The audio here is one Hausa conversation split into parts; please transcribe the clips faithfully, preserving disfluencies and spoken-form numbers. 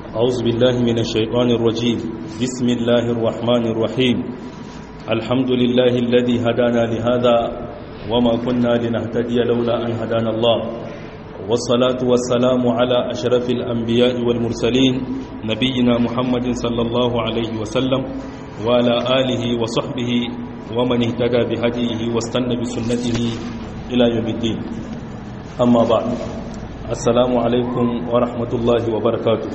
أعوذ بالله من الشيطان الرجيم بسم الله الرحمن الرحيم الحمد لله الذي هدانا لهذا وما كنا لنهتدي لولا أن هدانا الله والصلاة والسلام على أشرف الأنبياء والمرسلين نبينا محمد صلى الله عليه وسلم وعلى آله وصحبه ومن اهتدى بهديه واستنى بسنته إلى يوم الدين أما بعد السلام عليكم ورحمة الله وبركاته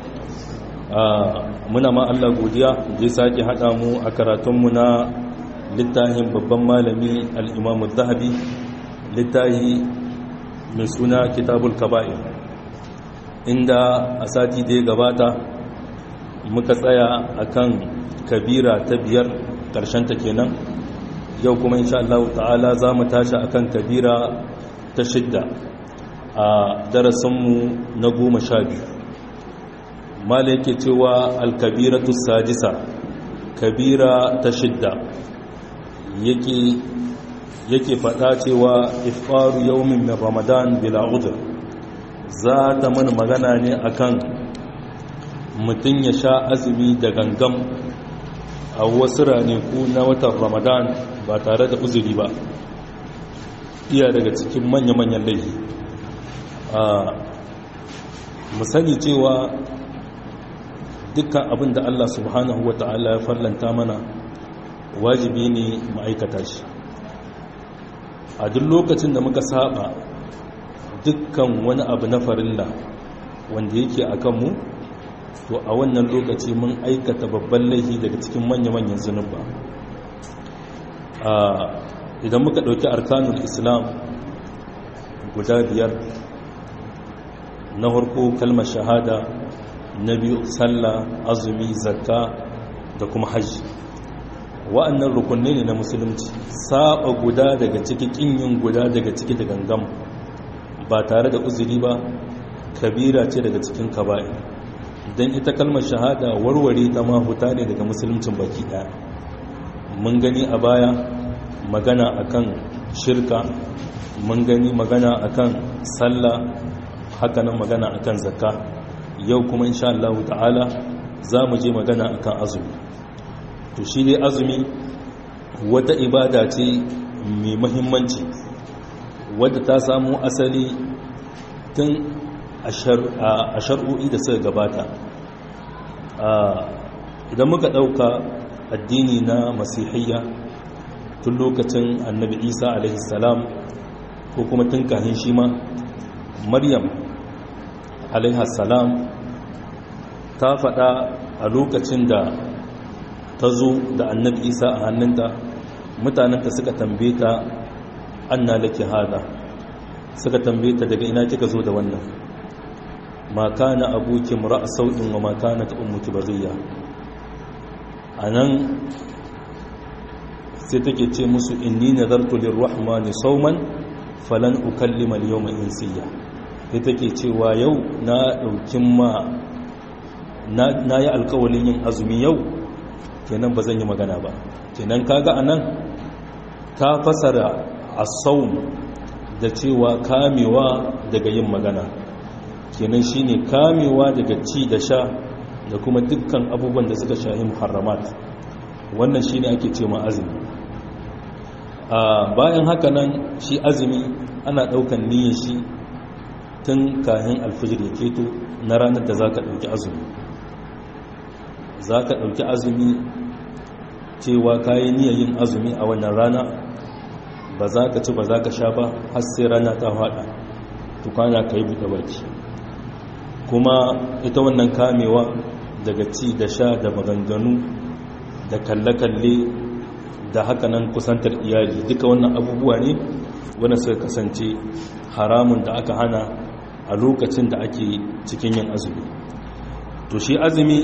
muna ma Allah godiya da ya sake haɗa mu a karatunmu na littafin babban malami al-Imam az-Zahabi littafi mai suna Kitabul Kaba'ir, inda a sati da ya gabata muka tsaya akan kabira ta biyar ƙarshen ta kenan. Yau kuma insha Allah ta'ala za mu tashi akan kabira ta shidda a darasinmu na goma sha biyu. mala yake cewa alkabiratu sadisa, kabira ta shidda, yake yake fada cewa iftaru yawmin min ramadan bila udhr. za ta mana magana ne akan mutun ya sha azumi da gangam a wasu ranaku na watan ramadan ba tare da uzuri ba, iya daga cikin manya-manyan laifi. a mu sani cewa dukkan abin da Allah subhanahu wa ta'ala ya farlanta mana wajibi ne ma'aikata shi. A duk lokacin da muka saba dukkan wani abu na farilla wanda yake a kanmu, to a wannan lokaci mun aikata babban laifi daga cikin manya-manyan zunuba. Idan muka ɗauki arkanul islam guda biyar, na harko kalmar shahada, na biyu sallah, azumi, zakka da kuma hajji. wa'annan rukunai ne na musulunci. saba guda daga ciki, kinyin guda daga ciki da gangam ba tare da uzuri ba, kabira ce daga cikin kaba'ir. dan ita kalmar shahada warware ta mahuta ne daga musuluncin baki daya. mun gani a baya magana akan shirka, mun gani magana akan sallah, haka nan magana akan zakka. yau kuma insha Allah ta'ala za mu je magana akan azumi. to shi dai azumi wata ibada ce mai muhimmanci wadda ta samu asali tun a shar'o'i da suka gabata. idan muka ɗauka addini na masihiyya tun lokacin annabi isa alaihi salam, ko kuma tun kahin shi ma maryam alaihi salam ta faɗa a lokacin da ta zo da annabi isa a hannunta, mutanenta suka tambaye ta anna laki hada, suka tambaye ta daga ina kika zo da wannan, ma kana abuki mura'a sau'in wa ma kanat ummuki baghiya. anan sai take ce musu inni nadartu lirrahmani sawman falan ukallima al-yawma insiya. sai take cewa yau na ɗaukin ma na yi alkawalin yin azumi yau, kenan ba zan yi magana ba. kenan kaga anan ta fasara as-sawm da cewa kamewa daga yin magana, kenan shine kamewa daga ci da sha da kuma dukkan abubuwan da suka shahi muharramat. wannan shine ake cewa azumi. a bayan haka nan shi azumi ana daukan niyyar shi tun kahin alfijir ya keto na ranar da za ka ɗauki azumi. za ka ɗauki azumi cewa kayi niyyar yin azumi a wannan rana, ba za ka ci ba za ka sha ba har sai rana ta haɗa, tukwana ka yi buɗe baki. kuma ita wannan kamewa daga ci da sha da maganganu da kalle-kalle da haka nan kusantar iyali, duka wannan abubuwa ne wanda suka kasance haramun da aka hana a lokacin da ake cikin yin azumi. to shi azumi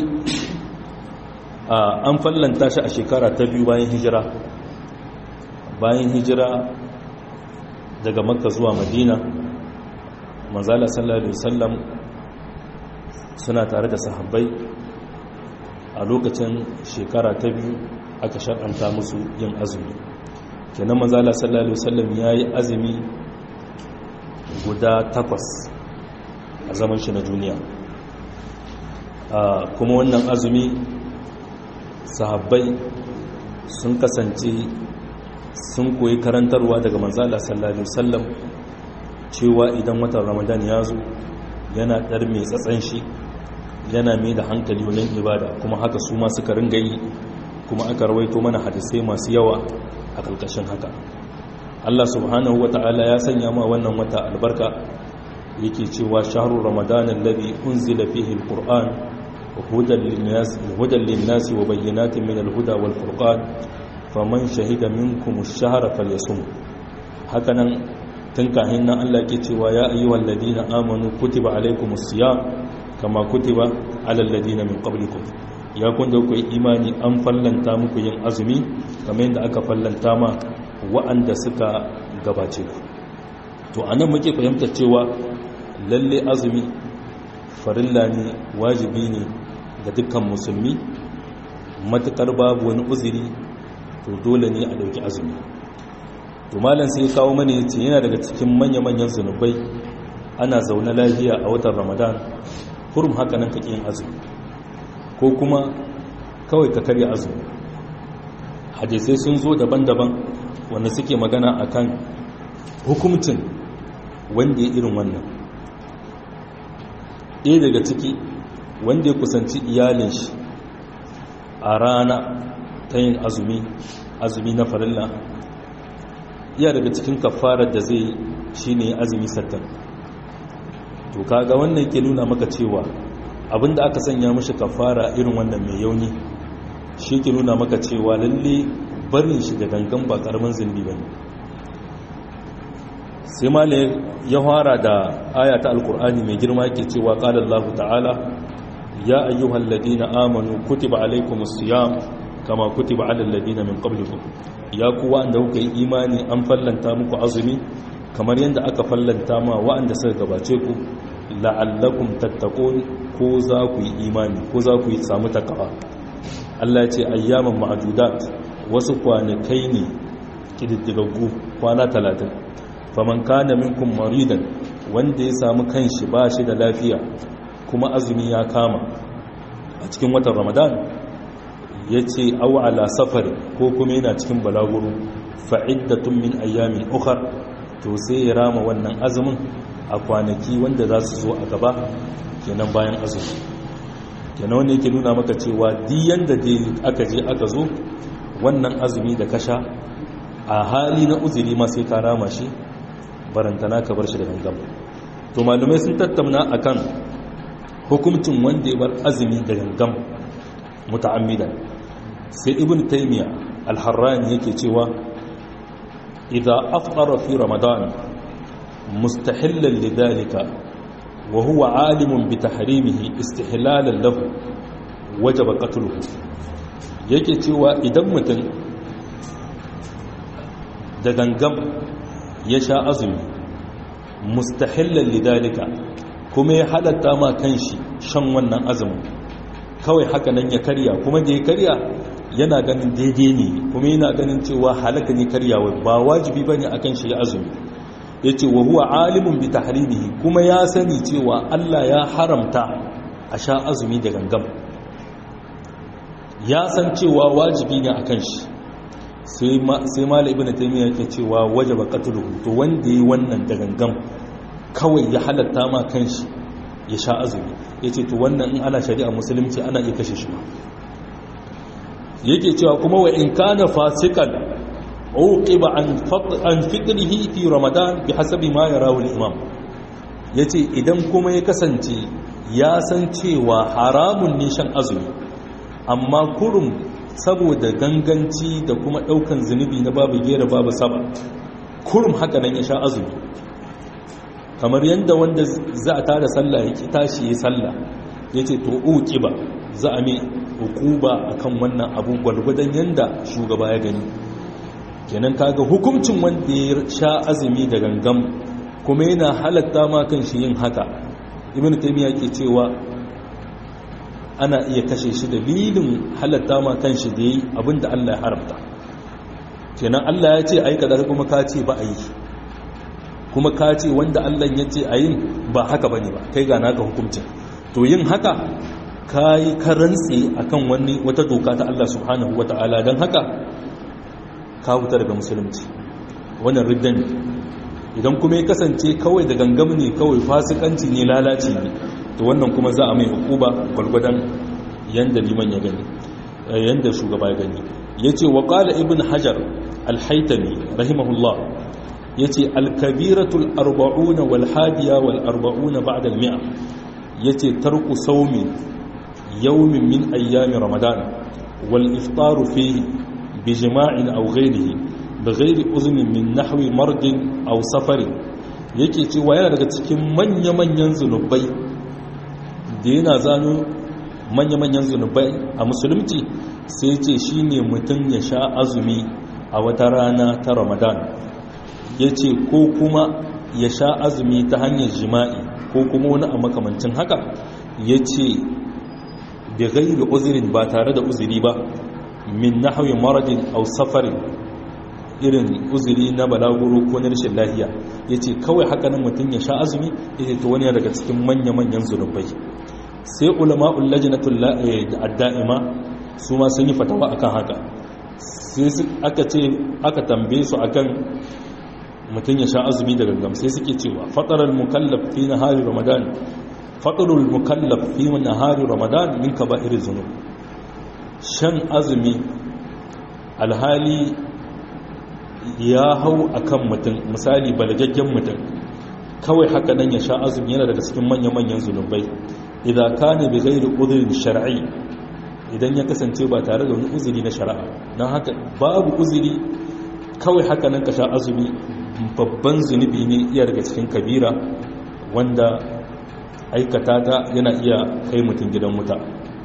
an fallanta shi a shekara ta biyu bayan hijira bayan hijira daga makka zuwa madina. manzala sallallahu alaihi wasallam suna tare da sahabbai a lokacin shekara ta biyu aka shar'anta musu yin azumi. kenan manzala sallallahu alaihi wasallam yayi azumi guda takwas a zaman shi na duniya. kuma wannan azumi sahabbai sun kasance sun koyi karantarwa daga manzala sallallahu alaihi wasallam cewa idan watan ramadan ya zo yana dar mai tsatsan shi yana mai da hankali wajen ibada kuma haka su ma suka ringa yi kuma aka rawaito mana hadisai masu yawa a kalkashin haka. Allah subhanahu wata'ala ya sanya ma wannan wata albarka, yake cewa shahru ramadan alladhi unzila fihi alquran hudan linnas hudan linnas wa bayyinatin min alhuda wal furqan faman shahida minkum ash-shahra falyasum. hakanan tun kahin nan Allah ke cewa ya ayyuhal ladina amanu kutiba alaykumus siyam kama kutiba alal ladina min qablikum, ya kun da kuyi imani an fallanta muku yin azumi kamar yadda aka fallanta ma wa'anda suka gabace ku. To anan muke fahimtar cewa lalle azumi farilla ne, wajibi ne ga dukkan musulmi, matukar babu wani uzuri to dole ne a dauki azumi. To malam sai ya kawo mana yace yana daga cikin manya-manyan zunubai ana zaune lafiya a watan Ramadan kurum haka nan kake yin azumi ko kuma kawai ka karya azumi. Hadisai sun zo daban-daban wanda suke magana akan hukuncin wanda ya irin wannan. ɗaya daga ciki wanda ya kusanci iyalin shi a rana ta yin azumi azumi na farilla, iya daga cikin kafarar da zai shine azumi sattan. To kaga wannan ke nuna maka cewa abinda aka sanya mishi kafara irin wannan mai yauni shi ke nuna maka cewa lalle barin shi da gangan ba karamin zunubi bane. Sai malai ya fara da aya ta alkur'ani mai girma ke cewa qala Allahu ta'ala ya ayyuhal ladina amanu kutiba alaykumus siyam kama kutiba alal ladina min qablikum, ya ku wanda kuka yi imani an fallanta muku azumi kamar yadda aka fallanta ma wa'anda suka gabace ku la'allakum tattaqun, ko za ku yi imani ko za ku yi samu takawa. Allah ya ce ayyaman ma'dudat, wasu kwanakai ne kididdigaggu, kwana talatin. faman kana minkum maridan, wanda ya samu kanshi ba shi da lafiya kuma azumi ya kama a cikin watan Ramadan, yace aw ala safar ko kuma yana cikin balaguro, fa'iddatun min ayyamin ukhra, to sai ya rama wannan azumin a kwanaki wanda za su zo a gaba kenan bayan azumi. Kenan wanda yake nuna maka cewa diyan da dai aka je aka zo wannan azumi da kasha a hali na uzuri ma sai ka rama shi, barantana ka bar shi da gangan. To malumai sun tattauna akan hukuncin wanda ya bar azumi da gangan muta'ammidan. Sai ibn taymiya al-harrani yake cewa idza afṭara fi ramadan mustahillan lidhalika wa huwa alimun bi tahrimihi istihlalan lahu wajaba qatluhu. Yake cewa idan mutum da gangan ya sha azumi mustahillan lidhalika kuma ya halatta ma kanshi shan wannan azumin, kawai haka nan ya karya, kuma da ya karya yana ganin daidai ne kuma yana ganin cewa halaka ne karyawa, ba wajibi bane akan shi ya azumi. Yace wa huwa alimun bi tahrimihi, kuma ya sani cewa Allah ya haramta a sha azumi da gangam, ya san cewa wajibi ne akan shi. sai sai malai ibnu taymiya yake cewa wajaba qatluhu, to wanda yi wannan da gangam kawai ya halatta ma kanshi ya sha azumi, yace to wannan in ana shari'a musulunci ana iya kashe shi. Yake cewa kuma wa in kana fasikan uqiba an an fitrihi fi ramadan bihasabi ma yarahu al-imam. Yace idan kuma ya kasance ya san cewa haramun ne shan azumi, amma kurum saboda ganganci da kuma daukan zunubi na babu gera babu saba kurum haka nan ya sha azumi, kamar yanda wanda za a tada sallah ya ki tashi ya sallah, yace to uqiba za a mai hukuba akan wannan abu gwargwadon yanda shugaba ya gani. Kenan kaga hukuncin wanda ya sha azumi da gangam kuma yana halatta ma kan shi yin haka, ibnu taymiya ke cewa ana iya kashe shi dalilin halatta ma kan shi da yi abinda Allah ya haramta. Kenan Allah ya ce ayi kaza kuma ka ce ba a yi, kuma ka ce wanda Allah ya ce ayin ba haka bane ba, kai ga naka hukuncin. To yin haka kai karantsi akan wani wata doka ta Allah subhanahu wataala dan haka ka huta daga musulunci wannan ridda ne. Idan kuma ya kasance kawai da gangam ne kawai fasikanci ne lalaci ne to wannan kuma za a mai hukuba gwargwadon yanda liman ya gani yanda shugaba ya gani. yace wa qala ibn hajar al-haytami rahimahullah yace al-kabiratul arba'una wal hadiya wal arba'una ba'da al-mi'a yace tarku sawmi yawmin min ayyami ramadan wal iftaru fihi bi jama'in aw ghayrihi bighairi uznin min nahwi mardin aw safarin yake cewa yana daga cikin manya-manyan zunubai da yana zano manya-manyan zunubai a musulunci sai ce shine mutum ya sha azumi a wata rana ta ramadan yace ko kuma ya sha azumi ta hanyar jima'i ko kuma wani a makamancin haka yace bighairi uzrin ba tare da uzuri ba min nahwi maradin aw safarin irin uzuri na balaguro ko na rashin lafiya yace kawai haka nan mutum ya sha azumi yace to wani daga cikin manya-manyan zunubai. Sai ulama'ul lajnatul da'ima su ma sun yi fatawa akan haka sai aka ce aka tambaye su akan mutum ya sha azumi da gangam sai suke cewa fataral mukallaf fi nahari ramadan fatarul mukallaf fi nahari ramadan min kaba'iriz zunub. Shan azumi alhali ya hau akan mutum misali balagaggen mutum kawai haka nan ya sha azumi yana daga cikin manya-manyan zunubai idan kana bi ghairi udhrin shar'i idan ya kasance ba tare da wani uzuri na shari'a dan haka babu uzuri kawai haka nan ka sha azumi babban zunubi ne iya daga cikin kabira wanda aikata ta yana iya kai mutum gidan wuta.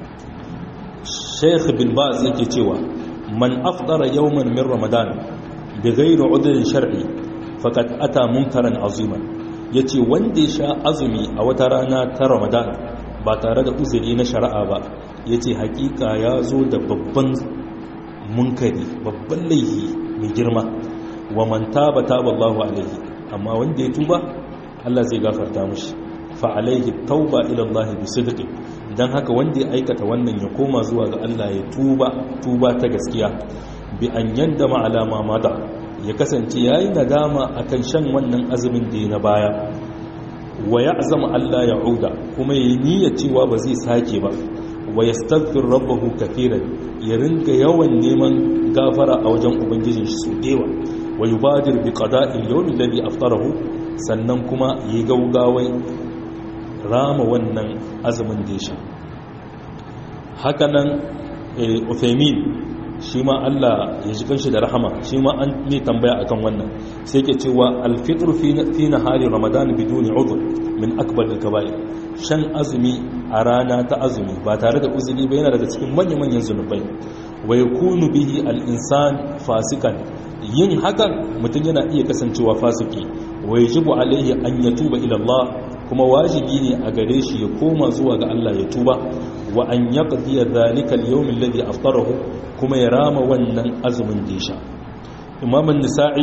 Sheikh bin Baz yake cewa man afdara yawman min ramadan bighairi udhrin shar'i faqad ata munkaran aziman yace wanda ya sha azumi a wata rana ta ramadan ba tare da uzuri na shari'a ba yace hakika ya zo da babban munkari babban laifi mai girma. Wa man taba taba Allahu alaihi amma wanda ya tuba Allah zai gafarta mishi fa alaihi tauba ila Allah bi sidqi dan haka wanda ya aikata wannan ya koma zuwa ga Allah ya tuba tuba ta gaskiya bi an yandama alama mada ya kasance yayi nadama akan shan wannan azumin da na baya wa ya'zama Allah ya'uda kuma yayi niyyar cewa ba zai sake ba wa yastaghfir rabbahu kathiran ya ringa yawan neman gafara a wajen ubangijin shi su dewa wa yubadir bi qada'i al-yawm alladhi aftarahu sannan kuma yi gaugawai rama wannan azumin da ya sha. Hakanan Uthaymin shi ma Allah ya ji kanshi da rahama shi ma an ne tambaya akan wannan sai ke cewa alfitru fi nahari ramadan biduni udhr min akbar al-kaba'ir shan azumi a rana ta azumi ba tare da uzuri ba yana daga cikin manyan manyan zunubai. Wa yakunu bihi al-insan fasikan yin hakan mutum yana iya kasancewa fasiki. Wa yajibu alaihi an yatuba ila Allah kuma wajibi ne a gare shi ya koma zuwa ga Allah ya tuba wa an yaqdiya dhalika al-yawm alladhi aftarahu kuma ya rama wannan azumin da ya sha. Imam an-Nisa'i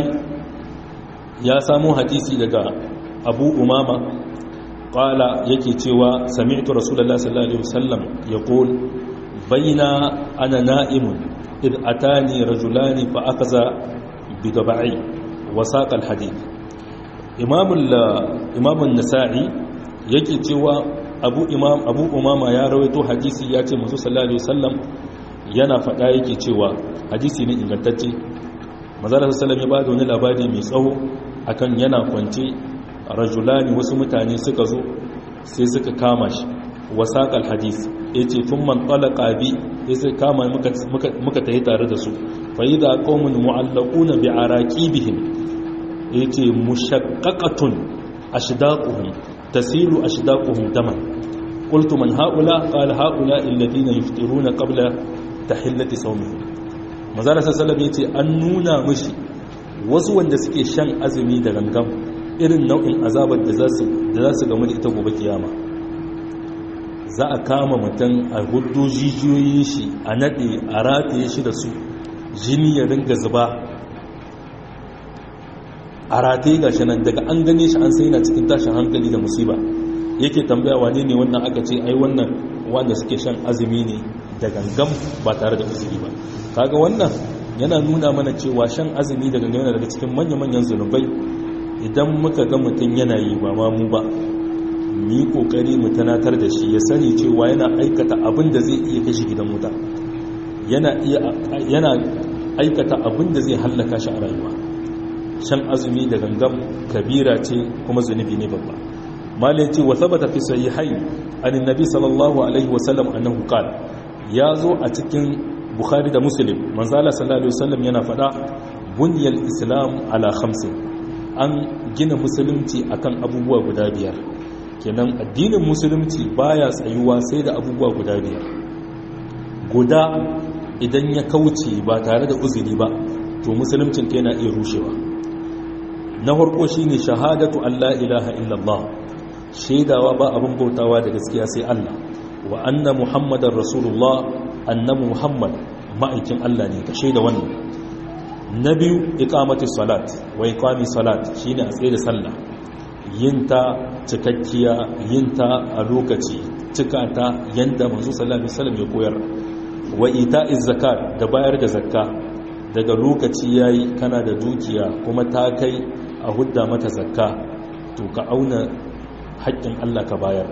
ya samu hadisi daga Abu Umama qala yake cewa sami'tu Rasulullahi sallallahu alaihi wasallam yaqul bayna ana na'imun id atani rajulani fa akaza bi dabai wa saqa al-hadith. Imam Imam an-Nasa'i yake cewa Abu Imam Abu Umama ya rawaito hadisi ya ce Muhammad sallallahu alaihi wasallam yana faɗa yake cewa hadisi ne ingantacce manzon sallallahu ya bada wani labari mai tsawo akan yana kwance rajulani wasu mutane suka zo sai suka kama shi wasaqal hadis yace thumma talaqa bi sai kama muka muka muka tayi tare da su fa idha qaumun mu'allaquna bi araqibihim yace mushaqqaqatun ashdaquhum tasilu ashdaquhum daman qultu man haula qala haula alladhina yufṭiruna qabla tahillati sawmihim. Manzara sallallahu yace an nuna mishi wasu wanda suke shan azumi da gangam irin nau'in azabar da zasu da zasu gamu da ita gobe kiyama. Za a kama mutum a huddo jijiyoyin shi a nade a rataye shi da su jini ya ringa zuba a rataye gashi nan daga an gane shi an sai yana cikin tashin hankali da musiba yake tambaya wane ne wannan aka ce ai wannan wanda suke shan azumi ne da gangan ba tare da uzuri ba. Kaga wannan yana nuna mana cewa shan azumi da gangan yana daga cikin manya-manyan zunubai. Idan muka ga mutum yana yi ba ma mu ba, mu yi kokari mu tanatar da shi ya sani cewa yana aikata abin da zai iya kashi gidan wuta, yana iya yana aikata abin da zai hallaka shi a rayuwa. Shan azumi da gangan kabira ce kuma zunubi ne babba. malai ce wa sabata fi sahihai annabi sallallahu alaihi wasallam annahu qala, ya zo a cikin bukhari da muslim manzala sallallahu alaihi wasallam yana fada bunyal islam ala khamsin, an gina musulunci akan abubuwa guda biyar. Kenan addinin musulunci baya tsayuwa sai da abubuwa guda biyar. Guda idan ya kauce ba tare da uzuri ba to musuluncin ka yana iya rushewa. Na farko shine shahadatu alla ilaha illallah, shaidawa ba abin bautawa da gaskiya sai Allah, wa anna muhammadar rasulullah, annabi muhammad ma'aikin Allah ne, ka shaida wannan. Na biyu iqamati salat wa iqami salat, shine a tsaye da sallah, yinta cikakkiya, yinta a lokaci, cika ta yanda manzo sallallahu alaihi wasallam ya koyar. Wa ita'iz zakat, da bayar da zakka, daga lokaci yayi kana da dukiya kuma ta kai a hudda mata zakka, to ka auna haƙƙin Allah ka bayar.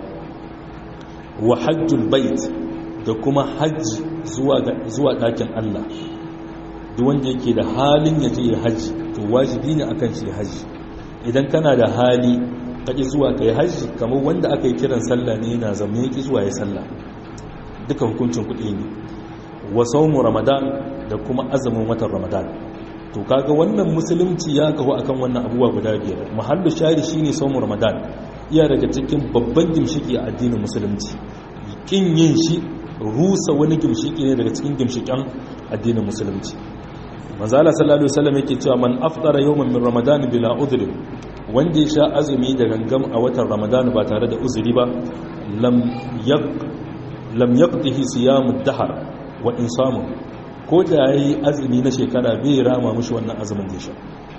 Wa hajjul bait, da kuma hajji zuwa zuwa ɗakin Allah. Duk wanda yake da halin ya je ya haji to wajibi ne akan shi haji. Idan kana da hali kaje zuwa kai haji, kamar wanda aka yi kiran sallah ne yana zama yake zuwa ya sallah, duka hukuncin kuɗi ne. Wa saumu ramadan, da kuma azumin watan ramadan. To kaga wannan musulunci ya kawo akan wannan abubuwa guda biyar. Mahallu shahidi shine saumu ramadan, iya daga cikin babban gimshiki a addinin musulunci. Kin yin shi rusa wani gimshiki ne daga cikin gimshikan addinin musulunci. Manzo Allah sallallahu alaihi wasallam yake cewa man aftara yawman min ramadan bila udhri, wanda ya sha azumi da gangam a watan ramadan ba tare da uzuri ba, lam yaq lam yaqdihi siyamud dahr wa insamu, ko da yayi azumi na shekara bai rama mushi wannan azumin da sha.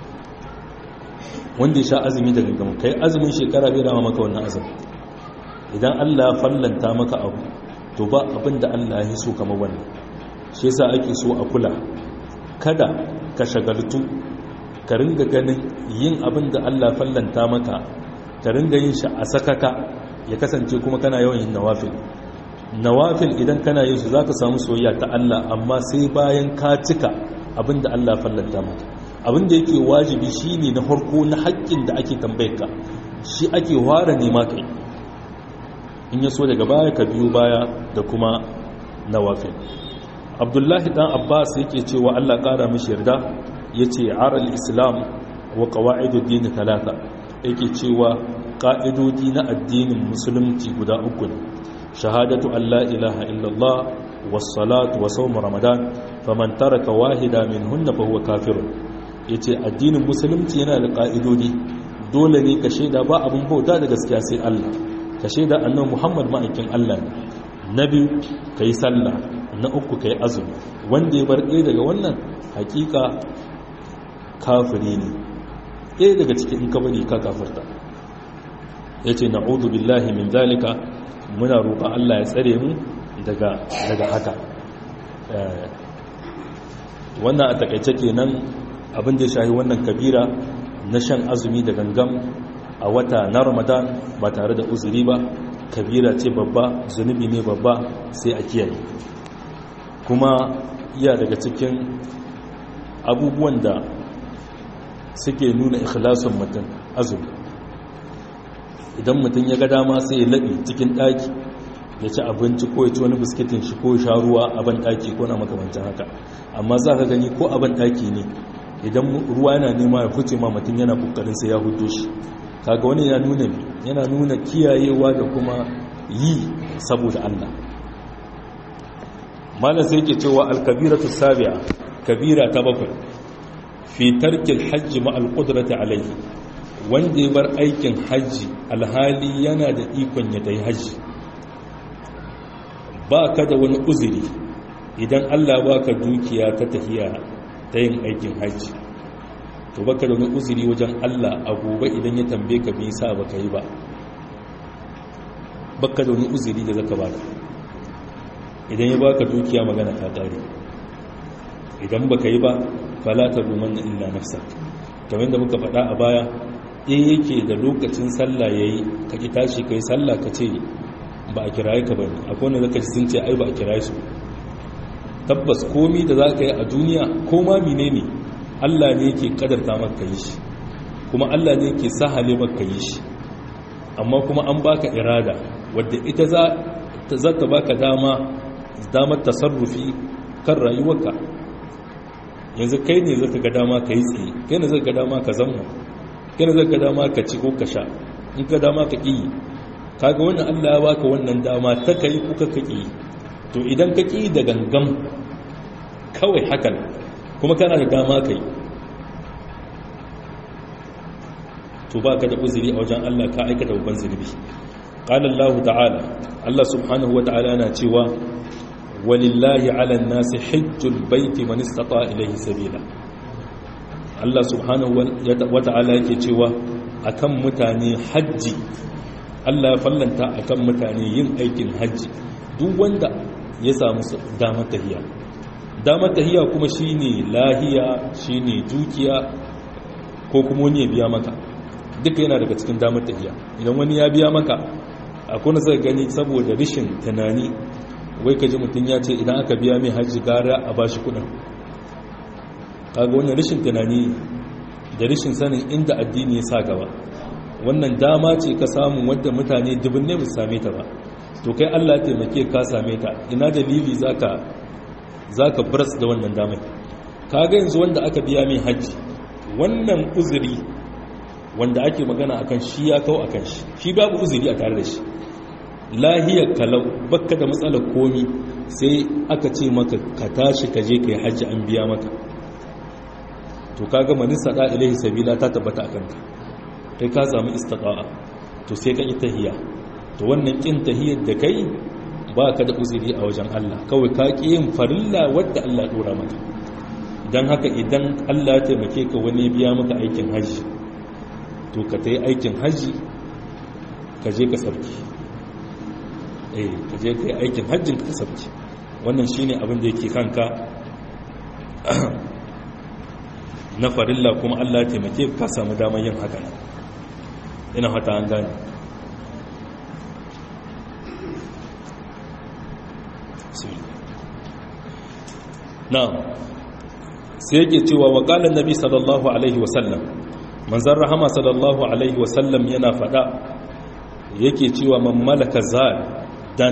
Wanda ya sha azumi da gangam, kai azumin shekara bai rama maka wannan azumin. Idan Allah ya fallanta maka abu to ba abinda Allah ya so kamar wannan. Shi yasa ake so a kula, kada ka shagaltu ka ringa ganin yin abin da Allah fallanta maka, ka ringa yin shi a sakaka, ya kasance kuma kana yawan yin nawafil. Nawafil idan kana yin su zaka samu soyayya ta Allah, amma sai bayan ka cika abin da Allah fallanta maka. Abin da yake wajibi shine na farko na haƙƙin da ake tambayar ka, shi ake ware nema kai. In ya so daga baya ka biyo baya da kuma nawafil. Abdullahi dan Abbas yake cewa Allah ƙara mishi yarda, yace aral islam wa qawaidud din talata, yake cewa ƙa'idodi na addinin musulunci guda uku ne: shahadatu an la ilaha illallah, was salatu wa sawm ramadan, faman taraka wahida minhunna fa huwa kafirun. Yace addinin musulunci yana da ƙa'idodi, dole ne ka shaida ba abun bauta da gaskiya sai Allah, ka shaida annabi Muhammad ma'aikin Allah ne. Na biyu kai sallah, na uku kai azumi. Wanda ya bar ɗaya daga wannan hakika kafiri ne, ɗaya daga cikin kabari ka kafirta. Ya ce na'udu billahi min zalika, muna roƙa Allah ya tsare mu daga daga haka. Wannan a takaice kenan abin da ya shahi wannan kabira na shan azumi da gangam a wata na Ramadan ba tare da uzuri ba, kabira ce babba, zunubi ne babba, sai a kiyaye. Kuma iya daga cikin abubuwan da suke nuna ikhlasin mutum azumi. Idan mutum ya ga dama sai ya laɓe cikin ɗaki ya ci abinci ko ya ci wani biskitin shi ko ya sha ruwa a ban ɗaki ko na makamancin haka, amma za ka gani ko a ban ɗaki ne idan ruwa yana nema ya fice ma mutum yana kokarin sai ya hudo shi. Kaga wani yana nuna yana nuna kiyayewa da kuma yi saboda Allah. Malam sai yake cewa al-kabiratu sabi'a, kabira ta bakwai, fi tarkil hajji ma al-qudrati alayhi, wanda ya bar aikin hajji alhali yana da ikon ya tayi hajji. Ba ka da wani uzuri idan Allah baka dukiya ta tahiya ta yin aikin hajji, to baka da wani uzuri wajen Allah a gobe idan ya tambaye ka bai sa baka yi ba, baka da wani uzuri da zaka bada. idan ya baka dukiya magana ta kare idan baka yi ba fala talumanna illa nafsak kamar da muka faɗa a baya in yake da lokacin sallah yayi ka ki tashi kai sallah ka ce ba a kiraye ka bane akwai wanda zaka ji sun ce ai ba a kiraye su tabbas komi da zaka yi a duniya ko ma menene Allah ne yake kadarta maka yi shi kuma Allah ne yake sahale maka yi shi amma kuma an baka irada wadda ita za za ta baka dama damar tasarrufi kan rayuwarka yanzu kai ne zaka ga dama ka yi tsaye kai ne zaka ga dama ka zama kai ne zaka ga dama ka ci ko ka sha in ka dama ka ƙi kaga wannan Allah ya baka wannan dama ta kai ko ka ƙi to idan ka ƙi da gangam kawai hakan kuma kana da dama kai to baka da uzuri a wajen Allah ka aikata babban zunubi qala Allah ta'ala Allah subhanahu wa ta'ala yana cewa walillahi 'alan nasi hajjul baiti man istata ilayhi sabila Allah subhanahu wa ta'ala yake cewa akan mutane haji Allah ya fallanta akan mutane yin aikin haji duk wanda ya samu damar tahiya damar tahiya kuma shine lahiya shine dukiya ko kuma wani ya biya maka duka yana daga cikin damar tahiya idan wani ya biya maka akwai na zai gani saboda rishin tunani wai ka ji mutum ya ce idan aka biya mai hajji gara a ba shi kudin kaga wannan rishin tunani da rishin sanin inda addini ya sa gaba wannan dama ce ka samu wadda mutane dubin ne musu same ta ba to kai Allah ya taimake ka same ta ina dalili zaka zaka bras da wannan damai kaga yanzu wanda aka biya mai hajji wannan uzuri wanda ake magana akan shi ya kawo akan shi shi babu uzuri a tare da shi lahiyar kalau bakka da matsalar komi sai aka ce maka ka tashi ka je ka yi hajji an biya maka to kaga manisa da ilahi sabila ta tabbata akan ka kai ka samu istita'a to sai ka yi tahiyya to wannan kin tahiyyar da kai ba ka da uzuri a wajen Allah kawai ka ki yin farilla wadda Allah ya dora maka dan haka idan Allah ya taimake ka wani biya maka aikin hajji to ka ta yi aikin hajji ka je ka sarki eh ka je ka yi aikin hajjin ka sarki wannan shine abin da yake kanka na farilla kuma Allah ya taimake ka samu damar yin haka ina fata an gane na'am sai yake cewa wa qala annabi sallallahu alaihi wasallam manzan rahama sallallahu alaihi wasallam yana fada yake cewa man malaka dan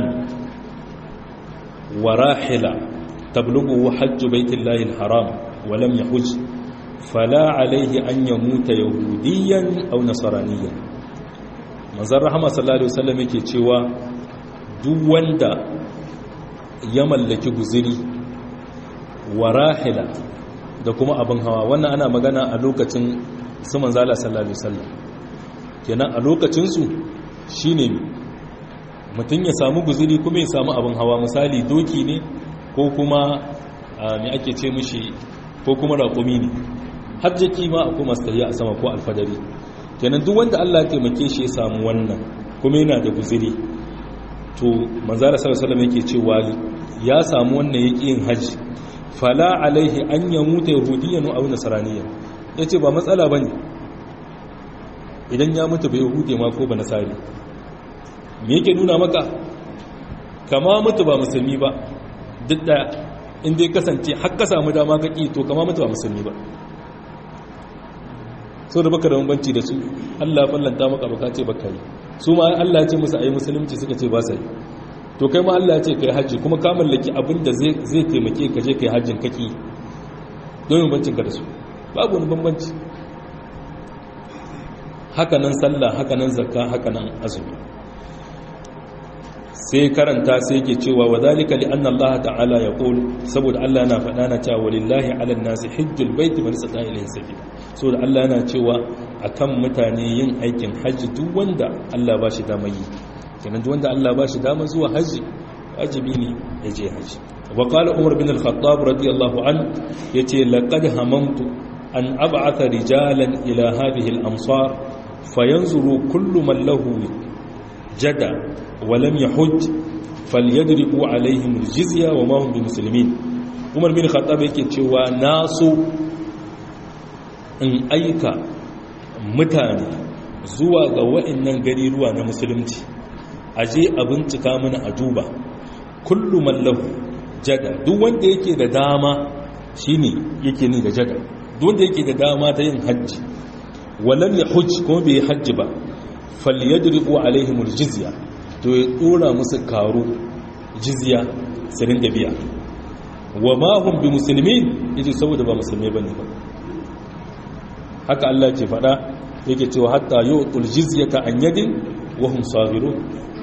wa rahila tablughu hajju baitillahi alharam wa lam yahuj fala alaihi an yamuta yahudiyan aw nasraniyan manzan rahama sallallahu alaihi wasallam yake cewa duk wanda ya mallaki guziri wa rahila da kuma abin hawa wannan ana magana a lokacin su manzala sallallahu alaihi wasallam kenan a lokacin su shine mutum ya samu guzuri kuma ya samu abin hawa misali doki ne ko kuma me ake ce mishi ko kuma raƙumi ne hajjaki ma akwai masu tafiya a sama ko alfadari kenan duk wanda Allah ya taimake shi ya samu wannan kuma yana da guzuri to manzala sallallahu alaihi wasallam yake cewa ya samu wannan yake yin haji fala alaihi an yamuta yahudiyan aw nasraniyan yace ba matsala bane idan ya mutu bai hude ma ko ba nasari me yake nuna maka kama mutu ba musulmi ba duk da inda ya kasance har ka samu dama ka ki to kama mutu ba musulmi ba so da baka da bambanci da su Allah ya fallanta maka baka ce baka yi su ma Allah ya ce musu ayi musulunci suka ce ba sai to kai ma Allah ya ce kai haji kuma ka mallaki abin da zai zai taimake ka je kai hajjin kaki don bambancin ka da su babu wani bambanci haka nan sallah haka nan zakka haka nan azumi sai karanta sai yake cewa wa zalika li anna Allah ta'ala yaqul saboda Allah yana faɗa na cewa walillahi 'alan nasi hajjul baiti man istata ilayhi sabila saboda Allah yana cewa akan mutane yin aikin haji duk wanda Allah ba shi dama yi kenan duk wanda Allah ba shi dama zuwa haji wajibi ne ya je haji wa qala Umar bin al-Khattab radiyallahu an yace laqad hamamtu an ab'atha rijalan ila hadhihi al-amsar fayanzuru kullu man lahu jada wa lam yahujj falyadribu alaihim aljizya wa ma hum bimuslimin. Umar bin Khattab yake cewa naso in aika mutane zuwa ga wa'annan gari ruwa na musulunci, aje a bincika mana a duba kullu mallahu jada, duk wanda yake da dama shine yake ni da jada, duk wanda yake da dama ta yin hajji walam yahujj ko bai hajji ba, falyadribu alaihim aljizya, to ya dora musu karo jizya su ringa biya. Wa ma hum bi muslimin, yace saboda ba musulmai bane ba. Haka Allah ke faɗa yake cewa hatta yu'tul jizyata an yadin wa hum saghirun.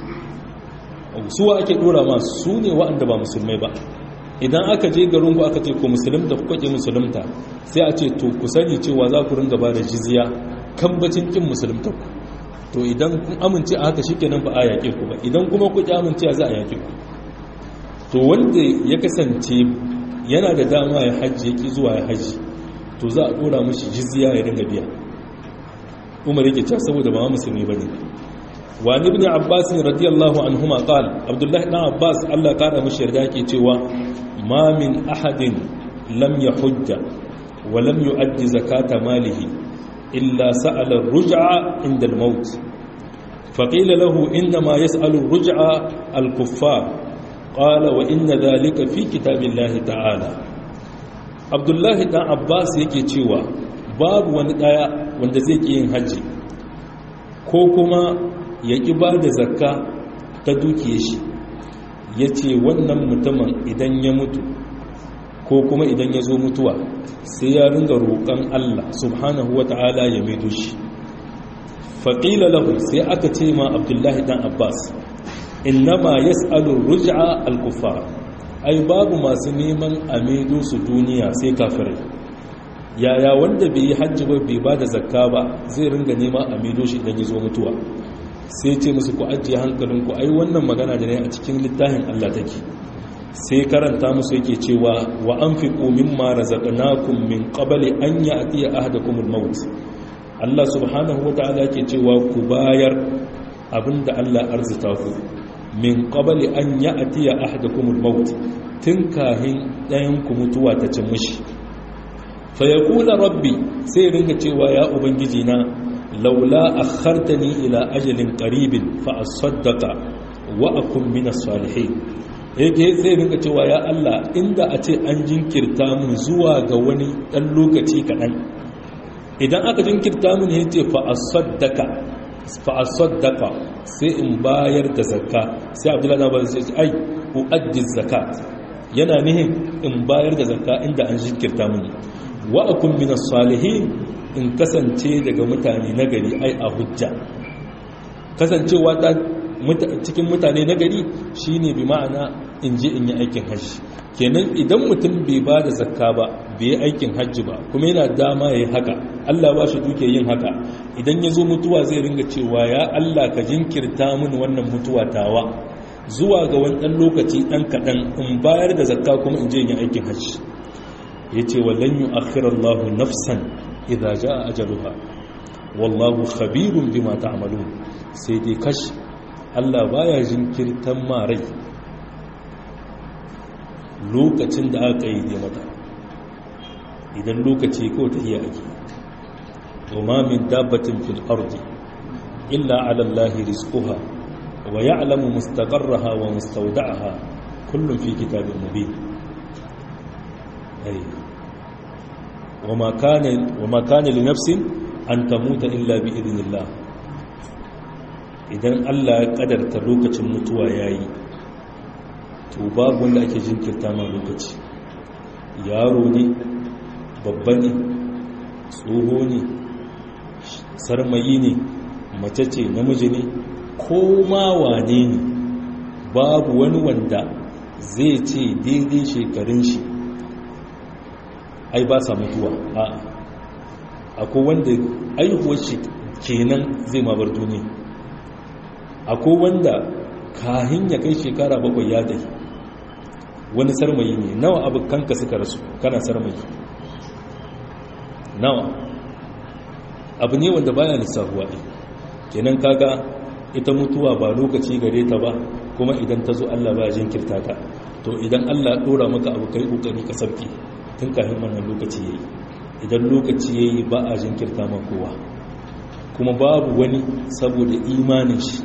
Suwa ake dora ma su ne waɗanda ba musulmai ba. Idan aka je garin ku aka ce ku musulunta ku kace musulunta, sai a ce to ku sani cewa za ku ringa ba da jizya kan bacin kin musulunta ku. To idan kun amince a haka shikenan ba a yaƙe ku ba, idan kuma ku ki amince za a yaƙe ku. To wanda ya kasance yana da dama ya hajji yake zuwa ya hajji, to za a dora mishi jizya ya ringa biya. Umar yake cewa saboda ba musulmi bane. Wa ibn Abbas radiyallahu anhuma qala, Abdullah ibn Abbas Allah kara mishi yarda yake cewa ma min ahadin lam yahujja wa lam yu'addi zakata malihi illa sa'ala ar-ruj'a 'inda al-maut. Faqila lahu inma yas'alu ar-ruj'a al-kuffar, qala wa inna dhalika fi kitabillahi ta'ala. Abdullah ibn Abbas yake cewa babu wani daya wanda zai ki yin haji ko kuma ya ki ba da zakka ta dukiyar shi, yace wannan mutumin idan ya mutu ko kuma idan ya zo mutuwa sai ya ringa roƙon Allah subhanahu wata'ala ya maido shi. Faqila lahu, sai aka ce ma Abdullah ibn Abbas innama yas'alu ruj'a al-kuffar, ai babu masu neman a maido su duniya sai kafirai. Yaya wanda bai yi hajji ba bai ba da zakka ba zai ringa nema a maido shi idan ya zo mutuwa? Sai ce musu ku ajiye hankalinku, ai wannan magana da ne a cikin littafin Allah take. Sai karanta musu yake cewa wa anfiqu mimma razaqnakum min qabli an ya'tiya ahadakumul maut. Allah subhanahu wataala yake cewa ku bayar abinda Allah arzita ku min qabli an ya'tiya ahadakumul maut, tun kahin dayan ku mutuwa ta cin mishi. Fa yaqulu rabbi, sai ringa cewa ya ubangiji na laula akhartani ila ajalin qaribin fa asaddaqa wa akun minas salihin. Yake sai ringa cewa ya Allah, inda a ce an jinkirta mun zuwa ga wani dan lokaci kadan, idan aka jinkirta mun yace fa asaddaqa fa asaddaqa, sai in bayar da zakka. Sai Abdullahi na ba sai ai uaddi zakat, yana nihin in bayar da zakka inda an jinkirta mun. Wa akun minas salihin, in kasance daga mutane nagari, ai a hujja. Kasancewa ta cikin mutane nagari shine bi ma'ana in je in yi aikin hajji. Kenan idan mutum bai ba da zakka ba, bai yi aikin hajji ba, kuma yana dama ya yi haka, Allah ba shi duke yin haka, idan ya zo mutuwa zai ringa cewa ya Allah ka jinkirta mun wannan mutuwa tawa zuwa ga wani ɗan lokaci ɗan kaɗan, in bayar da zakka kuma in je in yi aikin hajji. Ya ce wallan yi akhirallahu nafsan idha jaa ajaluha wallahu khabirun bima ta'malun. Sai dai kash, Allah baya jinkirtan ma rai lokacin da aka yi mata, idan lokaci ko ta iya ake. Wa min dabbatin fil ardi illa ala Allah rizquha wa ya'lamu mustaqarraha wa mustawda'aha kullun fi kitabin mubin. ay wa ma kana wa ma kana li nafsin an tamuta illa bi idnillah. Idan Allah ya kadarta lokacin mutuwa yayi, to babu wanda ake jinkirta ma lokaci. Yaro ne, babba ne, tsoho ne, sarmayi ne, mace ce, namiji ne, ko ma wane ne, babu wani wanda zai ce daidai shekarun shi ai ba sa mutuwa. A'a, akwai wanda aihuwar shi kenan zai ma bar duniya, akwai wanda kahin ya kai shekara bakwai ya dai. Wani sarmayi ne, nawa abokanka suka rasu kana sarmayi, nawa abu ne wanda baya lissafuwa ɗin. Kenan kaga ita mutuwa ba lokaci gare ta ba, kuma idan ta zo Allah ba jinkirta ta. To idan Allah ɗora maka abu kai ƙoƙari ka sauke tun kafin wannan lokaci yayi. Idan lokaci yayi ba a jinkirta ma kowa, kuma babu wani saboda imanin shi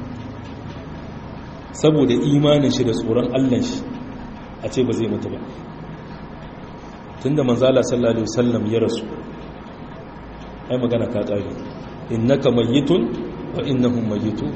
saboda imanin shi da tsoron Allah shi a ce ba zai mutu ba. Tunda manzala sallallahu alaihi wasallam ya rasu, ai magana ka tsari, innaka mayyitun wa innahum mayyitun.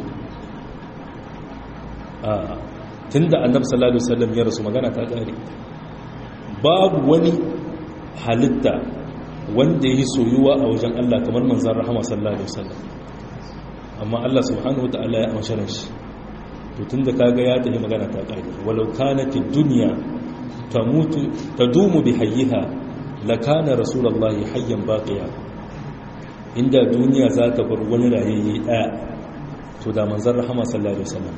a tunda annabi sallallahu alaihi wasallam ya rasu, magana ta tsari. Babu wani halitta wanda yi soyuwa a wajen Allah kamar manzon rahama sallallahu alaihi wasallam, amma Allah subhanahu wataala ya amsharan shi. to tunda kaga ya tafi magana ta tsari. walau kanatid dunya tamutu tadumu bihayyiha lakana rasulullahi hayyan baqiya. Inda duniya za ta bar wani rayayye daya, to da manzon rahama sallallahu alaihi wasallam.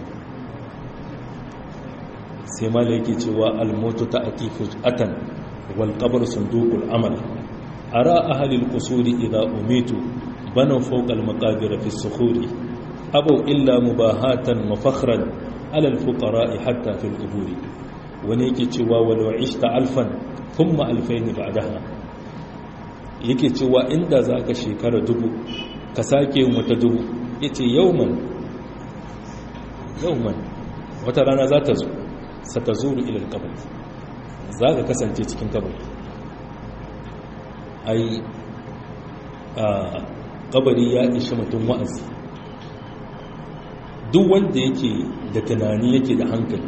sai mala yake cewa al-mautu ta'ti fuj'atan wal qabr sunduqul amal. ara ahli al-qusuri idha umitu banu fawqa al-maqabir fi as-sukhuri abaw illa mubahatan wa fakhran ala al-fuqara hatta fi al-quburi. wani yake cewa walau ishta alfan thumma alfayn ba'daha, yake cewa inda zaka shekara dubu ka sake wata dubu, yace yawman yawman wata rana za ta zo, satazuru ila al-qabr, zaka kasance cikin kabari. ai a kabari ya ishi mutum wa'azi. duk wanda yake da tunani yake da hankali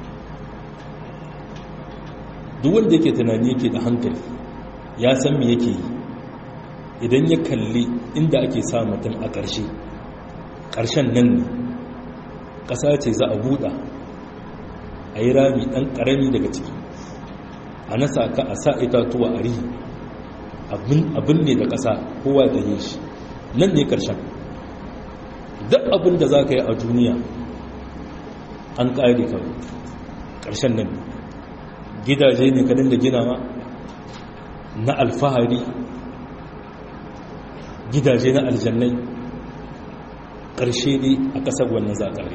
duk wanda yake tunani yake da hankali ya san me yake yi. idan ya kalli inda ake sa mutum a ƙarshe ƙarshen nan ne, ƙasa ce za a buɗa, a yi rami ɗan ƙarami daga ciki, a nasa ka a sa itatuwa a rihi, abin ne da ƙasa kowa da yi shi, nan ne ƙarshen. duk abin da za ka yi a duniya an ƙare ka, ƙarshen nan ne. gidaje ne kadan da ginawa na alfahari, gidaje na aljannai, ƙarshe ne a ƙasar wannan zakare.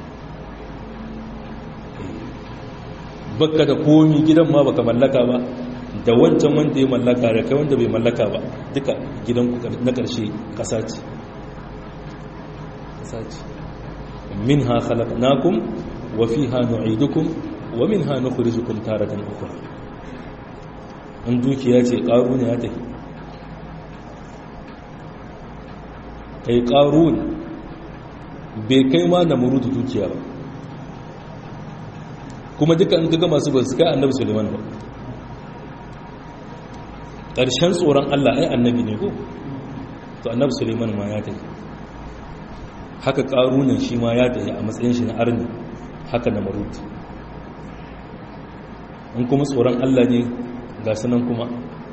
baka da komi, gidan ma baka mallaka ba, da wancan wanda ya mallaka da kai wanda bai mallaka ba, duka gidan na ƙarshe ƙasa ce. minha khalaqnakum wa fiha nu'idukum wa minha nukhrijukum taratan ukhra. in dukiya ce ƙaru ne ya tafi, kai ƙarun bai kai ma na murudu dukiya ba, kuma duka in kaga masu ba su kai annabi Suleiman ba. ƙarshen tsoron Allah ai annabi ne ko, to annabi Suleiman ma ya tafi. haka ƙarunan shi ma ya tafi a matsayin shi na arni, haka na murudu. in kuma tsoron Allah ne ga sunan kuma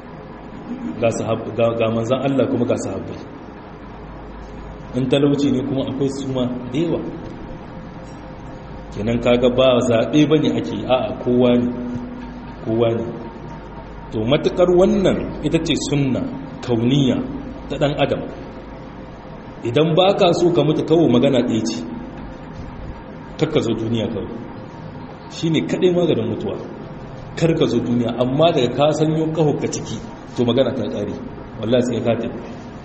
ga manzan Allah kuma ga sahabbai. in talauci ne kuma akwai suma da yawa. kenan kaga ba zaɓe ba ne ake, a kowa ne kowa ne. to matuƙar wannan ita ce sunna kauniya ta ɗan adam. idan ba ka so ka mutu kawo magana ɗaya ce, kakka zo duniya kawai, shi ne kaɗai maganin mutuwa, kar ka zo duniya. amma daga ka sanyo kawo ka ciki, to magana ta ƙare, wallahi sai ka tafi.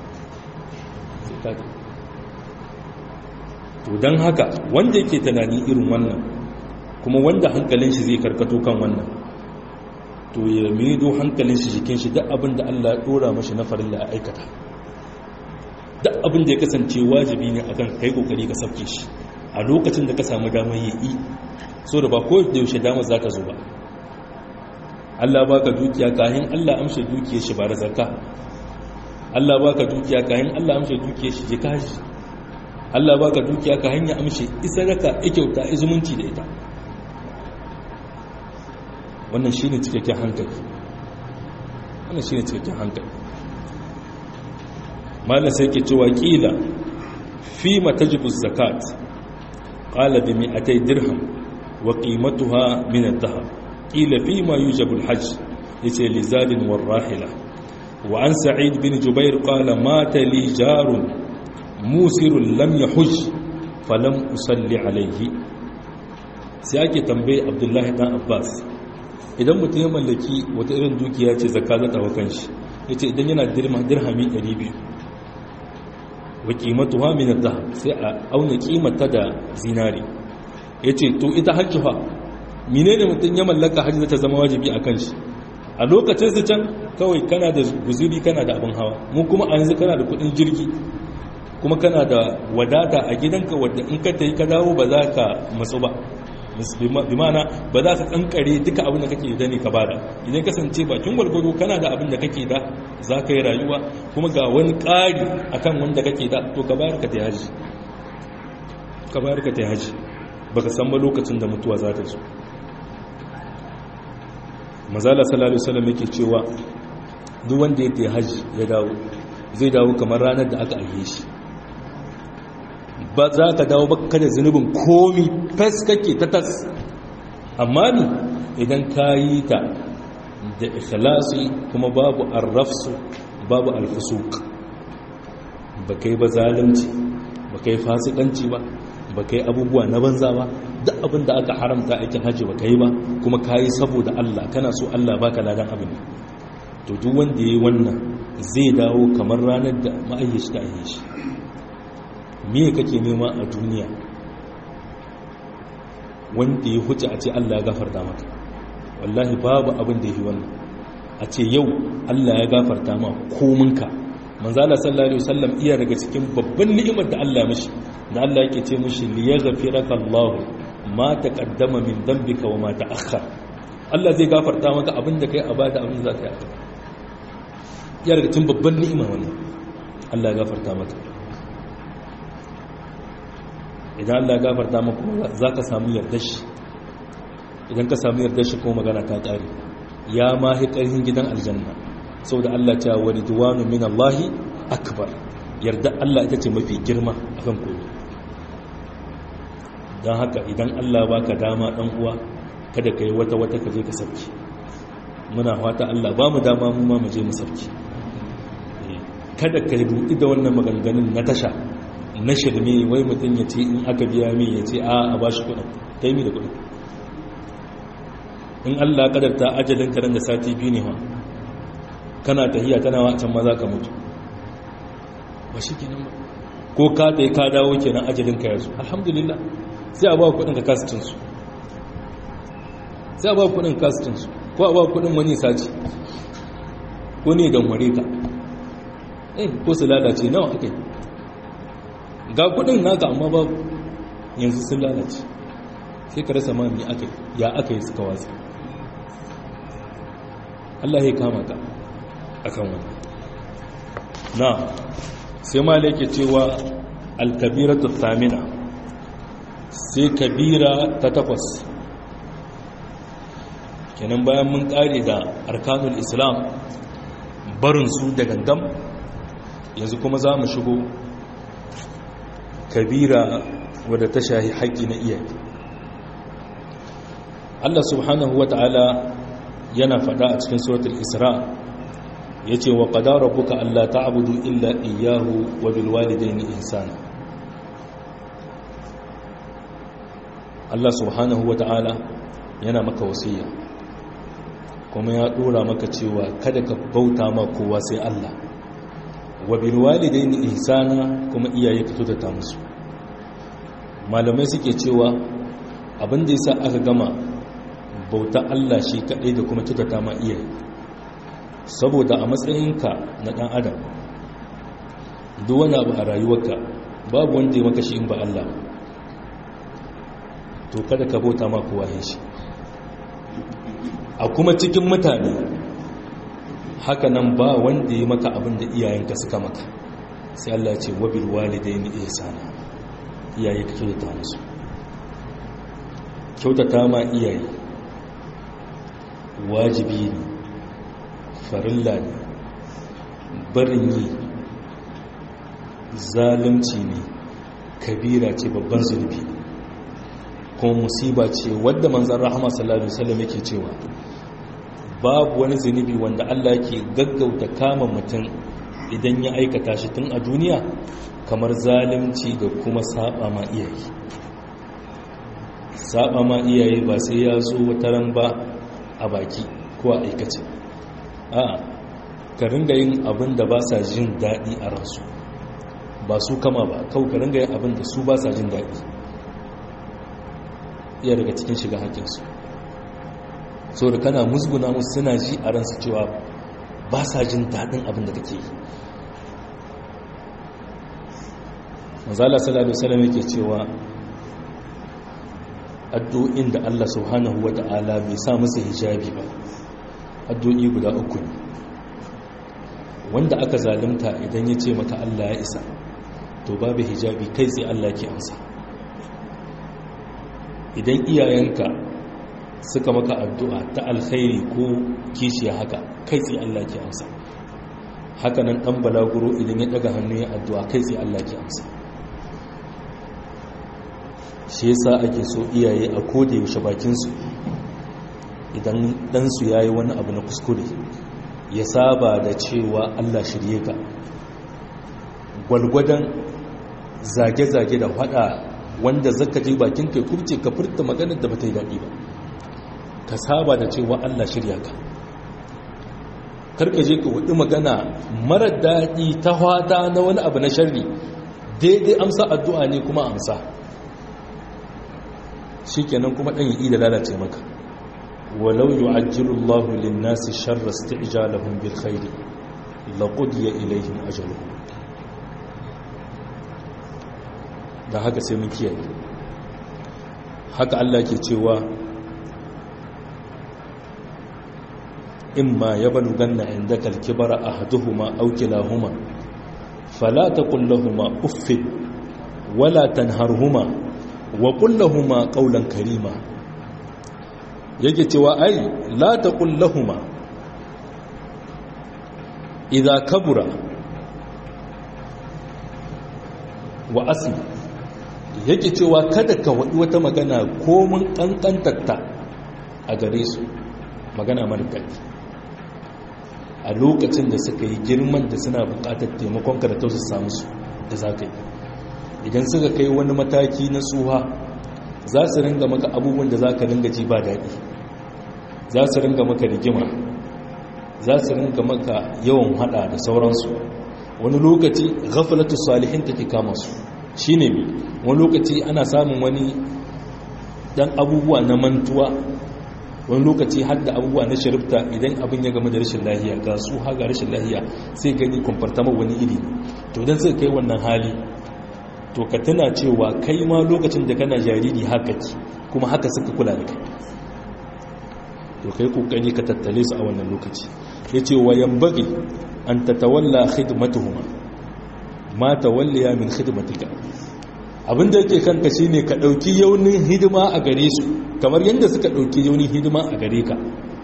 to don haka wanda yake tunani irin wannan, kuma wanda hankalin shi zai karkato kan wannan, to ya mido hankalin shi jikin shi, duk abin da Allah ya dora mashi na farilla a aikata. duk abin da ya kasance wajibi ne akan kai kokari ka sauke shi a lokacin da ka samu damar yi, so da ba ko da yaushe damar za ta zo ba. Allah baka dukiya kayan Allah amshe dukiyar shi ba da zakka. Allah baka dukiya kayan Allah amshe dukiyar shi je kashi. Allah baka dukiya ka hanya amshe isaraka ikyauta izumunci da ita. wannan shine cikakken hankali wannan shine cikakken hankali mallan sai yake cewa kila fi matajibu zakat qala bi mi'atay dirham wa qimatuha min ad-dhahab kila fi ma yujabu al-hajj yace li zadin war rahila wa an sa'id bin jubair qala mata li jarun musirun lam yahuj falam usalli alayhi sai ake tambaye Abdullahi dan Abbas, idan mutum ya mallaki wata irin dukiya ce zakka za ta hau kanshi, yace idan yana dirhami ɗari biyu wa qimatuha min adh-dhahab, sai a auna kimanta da zinari. yace to ita hajji fa menene mutum ya mallaka hajji za ta zama wajibi a kanshi? A lokacin su can kawai kana da guzuri, kana da abin hawa, mu kuma a yanzu kana da kudin jirgi, kuma kana da wadata a gidanka wadda in ka tayi ka dawo ba za ka matsu ba, bi mana ba za ka kankare duka abin da kake da ne ka bada. Idan kasance bakin gwalgwado kana da abin da kake da za ka yi rayuwa, kuma ga wani ƙari akan wanda kake da, to ka bayar ka ta haji, ka bayar ka ta haji, baka san ba lokacin da mutuwa za ta zo. Mazala sallallahu alaihi wasallam yake cewa duk wanda ya tayi haji ya dawo zai dawo kamar ranar da aka aihe shi, ba za ka dawo ba kada zunubin komi, fes kake ta tas. Amma ni idan ka yi ta da ikhlasi kuma babu arrafsu babu alfusuq, ba kai ba zalunci, ba kai fasikanci ba, ba kai abubuwa na banza ba, duk abin da aka haramta aikin hajji ba kai ba, kuma ka yi saboda Allah, kana so Allah baka ladan abin. To duk wanda ya yi wannan zai dawo kamar ranar da ma'ayyaci ta aihe shi. Me kake nema a duniya wanda ya huce a ce Allah ya gafarta maka? Wallahi babu abin da ya yi wannan. A ce yau Allah ya gafarta ma kominka. Manzala sallallahu alaihi wasallam iya daga cikin babban ni'imar da Allah mishi, da Allah yake ce mishi liyaghfiraka Allah ma taqaddama min dhanbika wa ma ta'akhkhar. Allah zai gafarta maka abin da kai a bada, abin da zaka yi. Iya daga cikin babban ni'ima wannan, Allah ya gafarta maka. Idan Allah ya gafarta maka za ka samu yardar shi, idan ka samu yardar shi kuma magana ta ƙare, ya ma hi ƙarfin gidan aljanna, saboda Allah ta wa ridwanu min Allah akbar, yarda Allah ita ce mafi girma akan komai. Dan haka idan Allah baka dama dan uwa, kada kai wata wata ka je ka sauki. Muna fata Allah ba mu dama mu ma mu je mu sauki. Kada ka rubuta da wannan maganganun na tasha na shirme, wai mutum ya ce in aka biya min ya ce a a ba shi kudin, ta yi mi da kudin. In Allah kadarta ajalin karen da sati biyu ne ma kana tahiya tana wa can maza ka mutu, ba shi kenan ba, ko ka ta yi ka dawo kenan ajalin ka yanzu, alhamdulillah, sai a ba kudin ka kasitinsu, sai a ba kudin kasitinsu, ko a ba kudin wani saci, ko ne don ware ka, eh ko su lalace nawa aka yi, ga kudin naka amma babu, yanzu sun lalace, sai ka rasa mami aka ya aka yi suka watsa. Allah ya kama ka akan wani. Na sai mala yake cewa alkabiratu thamina, sai kabira ta takwas kenan, bayan mun kare da arkanul islam barin su da gangam, yanzu kuma za mu shigo kabira wadda ta shahi haƙƙi na iyaye. Allah subhanahu wa ta'ala yana faɗa a cikin suratul Isra, yace wa qada rabbuka alla ta'budu illa iyyahu wa bil walidayni ihsana. Allah subhanahu wa ta'ala yana maka wasiya, kuma ya dora maka cewa kada ka bauta ma kowa sai Allah, wa bil walidayni ihsana, kuma iyaye ka tutata musu. Malamai suke cewa abin da yasa aka gama bauta Allah shi kadai da kuma tutata ma iyaye, saboda a matsayinka na dan adam duk wani abu a rayuwarka babu wanda ya maka shi in ba Allah, to kada ka bauta ma kowa shi. A kuma cikin mutane haka nan ba wanda ya maka abin da iyayenka suka maka, sai Allah ya ce wa bil walidayni ihsana, iyaye ka kyautata musu. Kyautata ma iyaye wajibi ne, farilla ne, barin yi zalunci ne, kabira ce, babban zunubi, kuma musiba ce wadda manzon rahama sallallahu alaihi wasallam yake cewa babu wani zunubi wanda Allah yake gaggauta kama mutum idan ya aikata shi tun a duniya kamar zalunci da kuma saba ma iyaye. saba ma iyaye ba sai ya zo wataran ba a baki ko a aikace a ka ringa yin abin da ba sa jin daɗi a ransu ba su kama ba kawai ka ringa yin abin da su ba sa jin daɗi iya daga cikin shiga haƙƙinsu so da kana musguna musu suna ji a ransu cewa ba sa jin daɗin abin da kake yi. manzala sallallahu alaihi wasallam yake cewa addu'o'in da Allah subhanahu wata'ala bai sa musu hijabi ba addu'o'i guda uku ne wanda aka zalunta idan ya ce maka Allah ya isa to babu hijabi kai sai Allah ke amsa idan iyayenka suka maka addu'a ta alkhairi ko kishiya haka kai sai Allah ke amsa haka nan dan balaguro idan ya daga hannu ya addu'a kai sai Allah ke amsa shi yasa ake so iyaye a koda yaushe bakinsu idan ɗansu ya yi wani abu na kuskure ya saba da cewa Allah shirye ka gwalgwadon zage-zage da faɗa wanda zaka je bakin kai kubce ka furta maganar da bata yi daɗi ba ka saba da cewa Allah shirya ka karka je ka hudu magana mara daɗi ta hwata na wani abu na sharri daidai amsa addu'a ne kuma amsa shikenan kuma dan yi da lalace maka walau yu'ajjilu Allahu lin-nasi sharra isti'jalahum bil khairi laqudiya ilayhim ajaluhum da haka sai mun kiyaye haka Allah ke cewa imma yablughanna indaka al-kibara ahaduhuma aw kilahuma fala taqul lahumu uffin wala tanharhuma wa kullahuma qawlan karima yake cewa ai la taqul lahumma idza kabura wa asmi yake cewa kada ka wadi wata magana ko mun kankantatta a gare su magana markati a lokacin da suka yi girman da suna bukatar taimakon ka da tausasa musu da zaka yi idan suka kai wani mataki na tsuha za su ringa maka abubuwan da za ka ringa ji ba daɗi za su ringa maka rigima za su ringa maka yawan hada da sauransu wani lokaci ghaflatu salihin take kama su shine mi wani lokaci ana samun wani dan abubuwa na mantuwa wani lokaci har da abubuwa na shirifta idan abin ya gama da rashin lahiya ga su ha ga rashin lahiya sai gani kwamfartama wani iri to idan suka kai wannan hali to ka tana cewa kai ma lokacin da kana jariri haka ki kuma haka suka kula da kai to kai kokari ka tattale su a wannan lokaci yace wa yambagi an tatawalla khidmatuhuma ma tawalliya min khidmatika abinda yake kanka shine ka dauki yaunin hidima a gare su kamar yanda suka dauki yaunin hidima a gare ka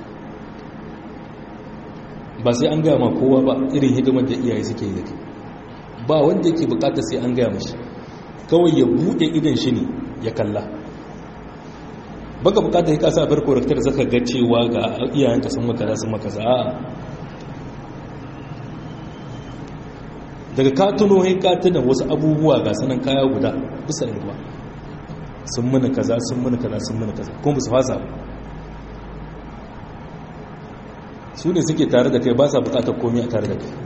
ba sai an ga ma kowa ba irin hidimar da iyaye suke yi da kai ba wanda yake bukata sai an ga mashi kawai ya buɗe idan shi ne ya kalla baka bukatar ka sa farko raktar zaka ga cewa ga iyayenka sun maka za su maka za daga katuno ya katuna wasu abubuwa ga sanan kaya guda bisa ruwa sun muna kaza sun muna kaza sun muna kaza kuma su fasa su ne suke tare da kai ba sa bukatar komai a tare da kai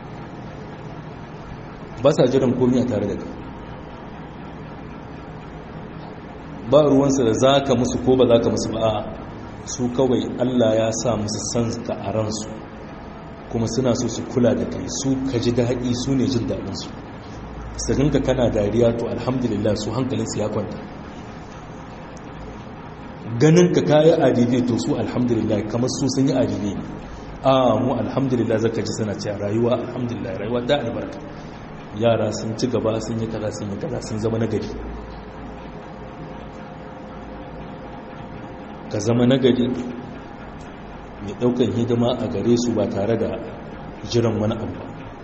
ba sa jiran komai a tare da kai ba ruwansa da za ka musu ko ba za ka musu ba su kawai Allah ya sa musu san ka a ransu kuma suna so su kula da kai su ka ji daɗi su ne jin daɗinsu sakinka kana dariya to alhamdulillah su hankalinsu ya kwanta ganin ka kayi adide to su alhamdulillah kamar su sun yi adide a mu alhamdulillah zaka ji suna cewa rayuwa alhamdulillah rayuwa da albarka yara sun ci gaba sun yi kaza sun yi kaza sun zama nagari ka zama nagari mai daukan hidima a gare su ba tare da jiran wani abu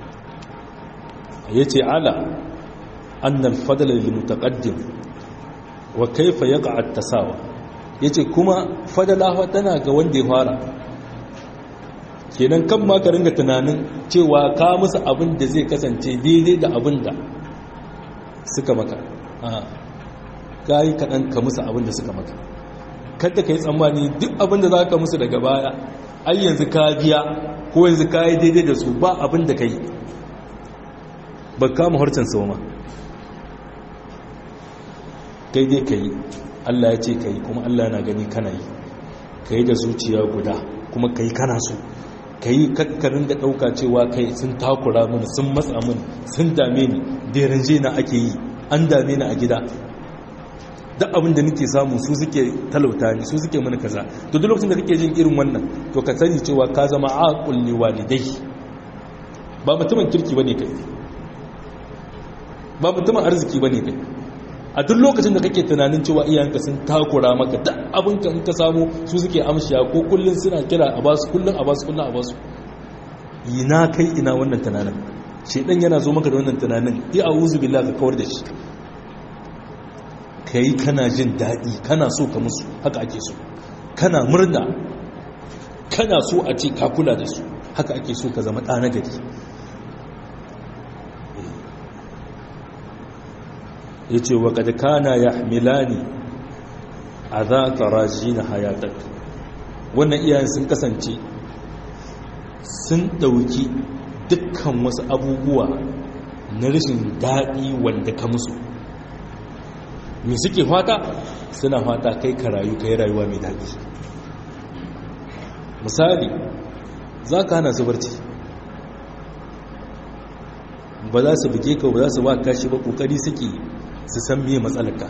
ya ce ala annal fadala lil mutaqaddim wa kaifa yaqa at-tasawa yace kuma fadala tana ga wanda ya fara kenan kan ma ka ringa tunanin cewa ka musu abin da zai kasance daidai da abin da suka maka ka yi kaɗan ka musu abin da suka maka. Kada ka yi tsammani duk abin da za ka musu daga baya ai yanzu ka biya ko yanzu ka yi daidai da su, ba abin da ka yi ba kama harcen sau ma kai dai ka yi. Allah ya ce ka yi kuma Allah yana gani kana yi, ka yi da zuciya guda kuma ka yi kana so, ka yi kakkarin da ɗauka cewa kai sun takura mini, sun matsa mini, sun dame ni, deranje na ake yi, an dame ni a gida, duk abin da nake samu su suke talauta ni, su suke mini kaza. To duk lokacin da kake jin irin wannan, to ka sani cewa ka zama aqul li walidai, ba mutumin kirki bane kai, ba mutumin arziki bane kai. A duk lokacin da kake tunanin cewa iyayenka sun takura maka, duk abin ka in ka samu su suke amshiya, ko kullun suna kira a basu, kullun a basu, kullun a basu, ina kai ina wannan tunanin. Shedan yana zo maka da wannan tunanin, ya a'udhu billahi, ka kawar da shi. Kai kana jin daɗi, kana so ka musu, haka ake so, kana murna, kana so a ce ka kula da su, haka ake so ka zama ɗa na gari. Ya ce wa kada kana ya hamilani a za ka raji na hayatar. Wannan iyayen sun kasance sun ɗauki dukkan wasu abubuwa na rashin daɗi wanda ka musu. Me suke fata? Suna fata kai ka rayu, kai rayuwa mai daɗi. Misali, za ka hana su barci, ba za su buge ka, ba za su ba kashi ba, ƙoƙari suke su san miye matsalarka,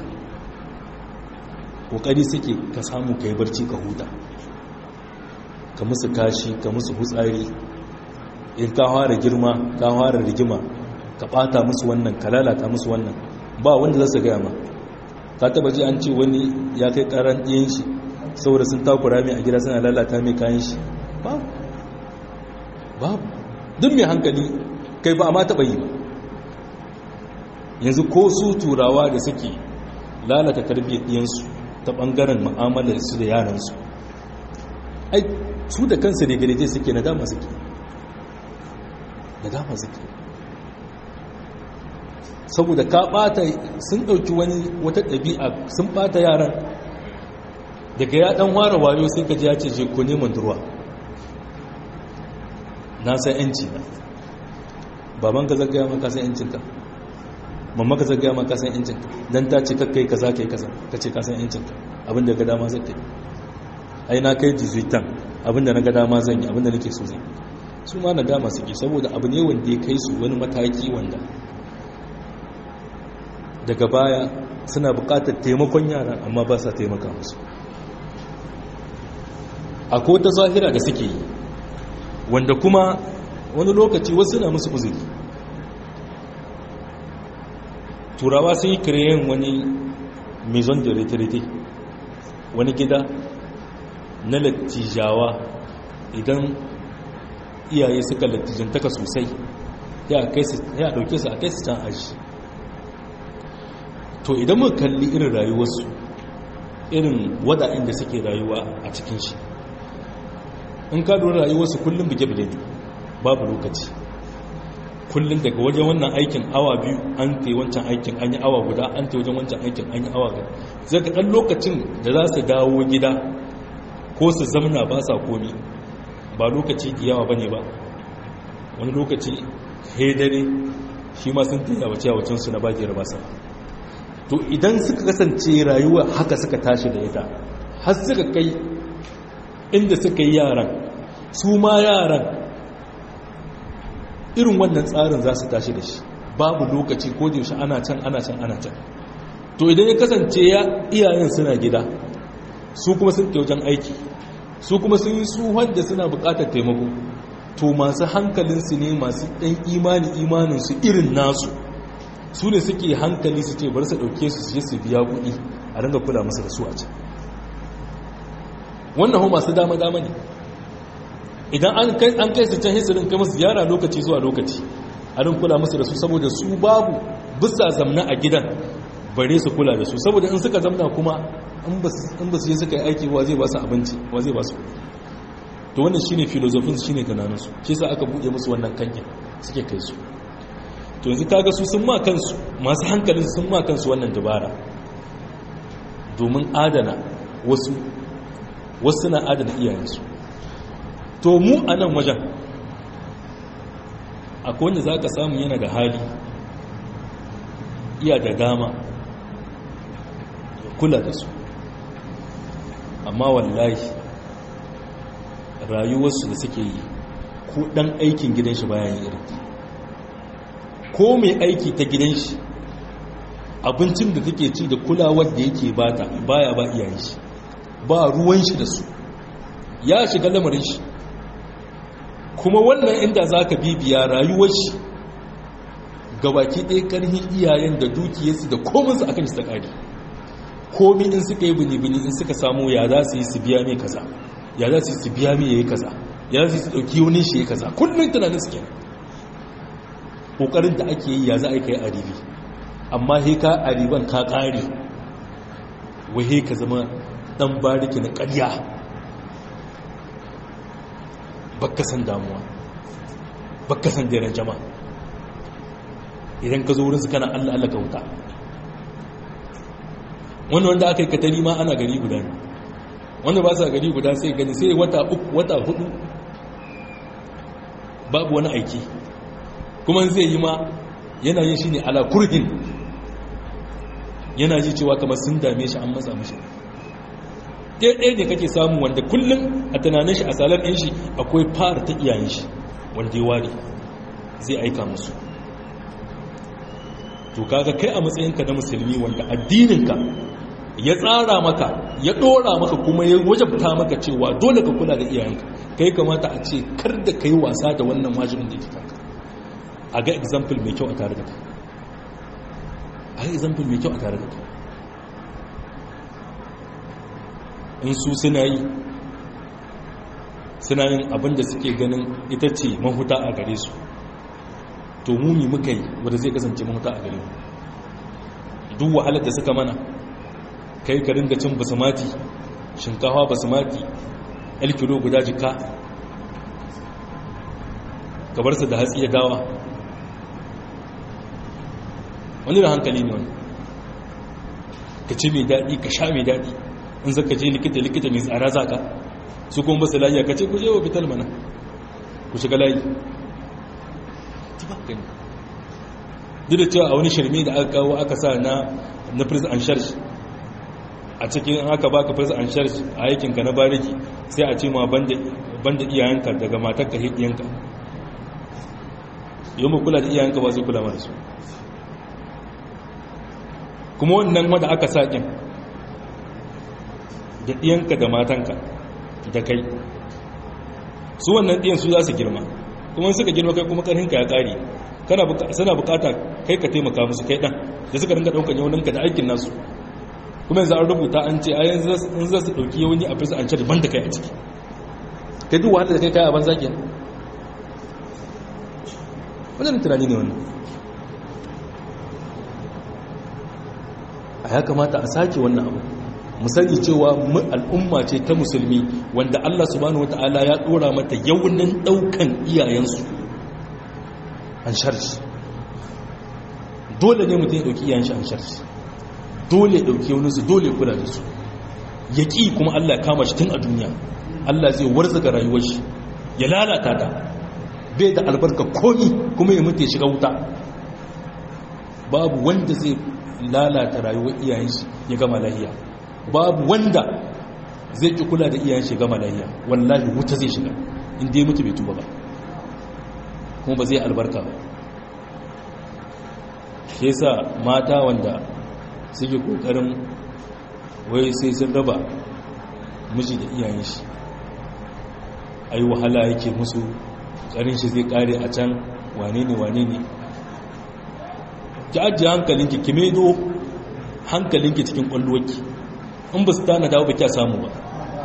ƙoƙari suke ka samu ka yi barci ka huta, ka musu kashi, ka musu hutsari. In ka fara girma, ka fara rigima, ka ɓata musu wannan, ka lalata musu wannan, ba wanda za su gaya ma. Ka taba ji an ce wani ya kai karan ɗiyan shi saboda sun takura mai a gida suna lalata mai kayan shi? Babu, babu. Duk mai hankali kai ba a ma taba yi ba. Yanzu ko su turawa da suke lalata tarbiyyar ɗiyansu ta ɓangaren mu'amalar su da yaransu, ai su da kansu da gare suke na dama suke na dama suke saboda ka ɓata, sun ɗauki wani wata ɗabi'a sun ɓata yaran. Daga ya ɗan ware wayo sai ka ji ya ce je ko neman durwa, na san yanci na. Baban ka zagaya maka san yancinka, mamma ka zagaya maka san yancinka, dan ta ce kakkai kaza kai kaza, ka ce ka san yancinka, abinda ga dama zai kai. Ai na kai jizuitan, abinda na ga dama zan yi, abinda nake so zan yi. Su ma na dama suke, saboda abu ne wanda ya kai su wani mataki wanda daga baya suna bukatar taimakon yara amma ba sa taimaka musu. Akwai wata zahira da suke yi wanda kuma wani lokaci wasu na musu uzuri. Turawa sun yi kireyen wani maison de retraite, wani gida na lattijawa. Idan iyaye suka lattijantaka sosai ya dauke su a kai su can aji. To idan muka kalli irin rayuwarsu, irin wada'in da suke rayuwa a cikin shi, in ka dora rayuwarsu kullum buge-buge ne, babu lokaci. Kullum daga wajen wannan aikin awa biyu an ta wancan aikin an yi awa guda, an ta wajen wancan aikin an yi awa guda. Zai ka ɗan lokacin da za su dawo gida ko su zamna ba sa komi, ba lokaci da yawa ba ne ba. Wani lokaci hedare shi ma sun taya wace wacensu na bagiyar basa. To idan suka kasance rayuwa haka suka tashi da ita, har suka kai inda suka yi yaran, su ma yaran irin wannan tsarin za su tashi da shi, babu lokaci ko da yaushe ana can ana can ana can. To idan ya kasance iyayen suna gida, su kuma sun ke wajen aiki, su kuma sun yi su wanda suna bukatar taimako, to masu hankalinsu ne, masu ɗan imani imaninsu irin nasu, su ne suke hankali su ce bar su ɗauke su su su biya kuɗi a ringa kula musu da su a can. Wannan hau masu dama-dama ne. Idan an kai su can hisirin kai musu ziyara lokaci zuwa lokaci a rin kula musu da su, saboda su babu bisa zamna a gidan bare su kula da su, saboda in suka zamna kuma in ba su yi suka yi aiki wa zai ba su abinci, wa zai ba su kuɗi. To wannan shine filozofin su, shine tunaninsu, shi sa aka buɗe musu wannan kankin suke kai su. To yanzu kaga su sun ma kansu, masu hankalin sun ma kansu wannan dabara. domin adana wasu wasu na adana iyayensu. To mu a nan wajen akwai wanda za ka samu yana da hali iya da dama ya kula da su, amma wallahi rayuwarsu da suke yi ko ɗan aikin gidan shi bayan irin, ko mai aiki ta gidan shi abincin da take ci da kulawar da yake bata baya ba iyayen shi, ba ruwan shi da su, ya shiga lamarin shi. Kuma wannan inda za ka bibiya rayuwar shi gabaki ɗaya ƙarfin iyayen da dukiyarsu da kominsu akan shi ta ƙari, komi in suka yi bini-bini in suka samu ya za su yi su biya mai kaza, ya za su yi su biya mai ya yi kaza, ya za su yi su ɗauki wani shi ya yi kaza, kullum tunanin su kenan. Ƙoƙarin da ake yi ya za a yi ka yi aribi, amma he ka ariban ka ƙare, wahe ka zama ɗan bariki na ƙarya, bakka san damuwa, bakka san daren jama'a. Idan ka zo wurinsu kana Allah Allah ka wuta. Wanda wanda aka yi katari ma ana gari guda ne, wanda ba sa gari guda sai gani sai wata uku wata hudu babu wani aiki, kuma zai yi ma yana yin shi ne ala kurhin, yana ji cewa kamar sun dame shi an matsa mashi. ɗaya ne kake samu wanda kullum a tunanin shi a salar ɗin shi akwai fara ta iyayen shi wanda ya ware zai aika musu. To kaga kai a matsayinka na musulmi wanda addininka ya tsara maka, ya ɗora maka, kuma ya wajabta maka cewa dole ka kula da iyayenka, kai kamata a ce kar da kai wasa da wannan wajibin da yake kanka. A ga example mai kyau a tare da kai, a ga example mai kyau a tare da kai. In su suna yi suna yin abinda suke ganin ita ce mahuta a gare su, to mumi muka yi wadda zai kasance mahuta a gare mu. Duk wahalar da suka mana, kai ka ringa cin basmati, shinkafa basmati el kilo guda jika, ka bar su da hatsi ya dawa, wani da hankali ne wani. Ka ci mai daɗi, ka sha mai daɗi, in zaka je likita likita mai tsara zaka, su kuma basu lafiya ka ce ku je wa fitar mana ku shiga layi. Duk da cewa a wani shirme da aka kawo aka sa na na prison and charge, a cikin aka baka prison and charge a aikinka na bariki sai a ce ma banda iyayenka daga matarka hidiyanka, yau mu kula da iyayenka ba zai kula mana su. Kuma wannan wanda aka sa kin da ɗiyanka da matanka da kai, su wannan ɗiyan su za su girma, kuma suka girma kai kuma ƙarhinka ya ƙari, suna bukata kai ka taimaka musu kai ɗan da suka rinka ɗaukan yauninka da aikin nasu. Kuma yanzu an rubuta an ce ayan in za su ɗauki yauni a fisa an ce daban da kai a ciki, kai duk wahala da kai kai a banza ke. Wannan tunani ne wannan. A ya kamata a sake wannan abu, mu sani cewa al'umma ce ta musulmi wanda Allah subhanahu wata'ala ya dora mata yaunin daukan iyayensu an sharci. Dole ne mutum ya dauki iyayen shi an sharci, dole ya dauki yauninsu, dole ya kula da su. Ya ƙi kuma Allah ya kama shi tun a duniya, Allah zai warzaga rayuwar shi ya lalata ta, bai da albarka komi, kuma ya mutu ya shiga wuta. Babu wanda zai lalata rayuwar iyayen shi ya gama lahiya, babu wanda zai ki kula da iyayen shi gama lahiya, wallahi wuta zai shiga inda ya mutu bai tuba ba, kuma ba zai albarka ba. Shi yasa mata wanda suke kokarin wai sai sun raba miji da iyayen shi, ai wahala yake musu, karin shi zai kare a can, wane ne wane ne. Ki ajiye hankalinki, ki maido hankalinki cikin kwallowarki. In ba su tana dawo ba kya samu ba,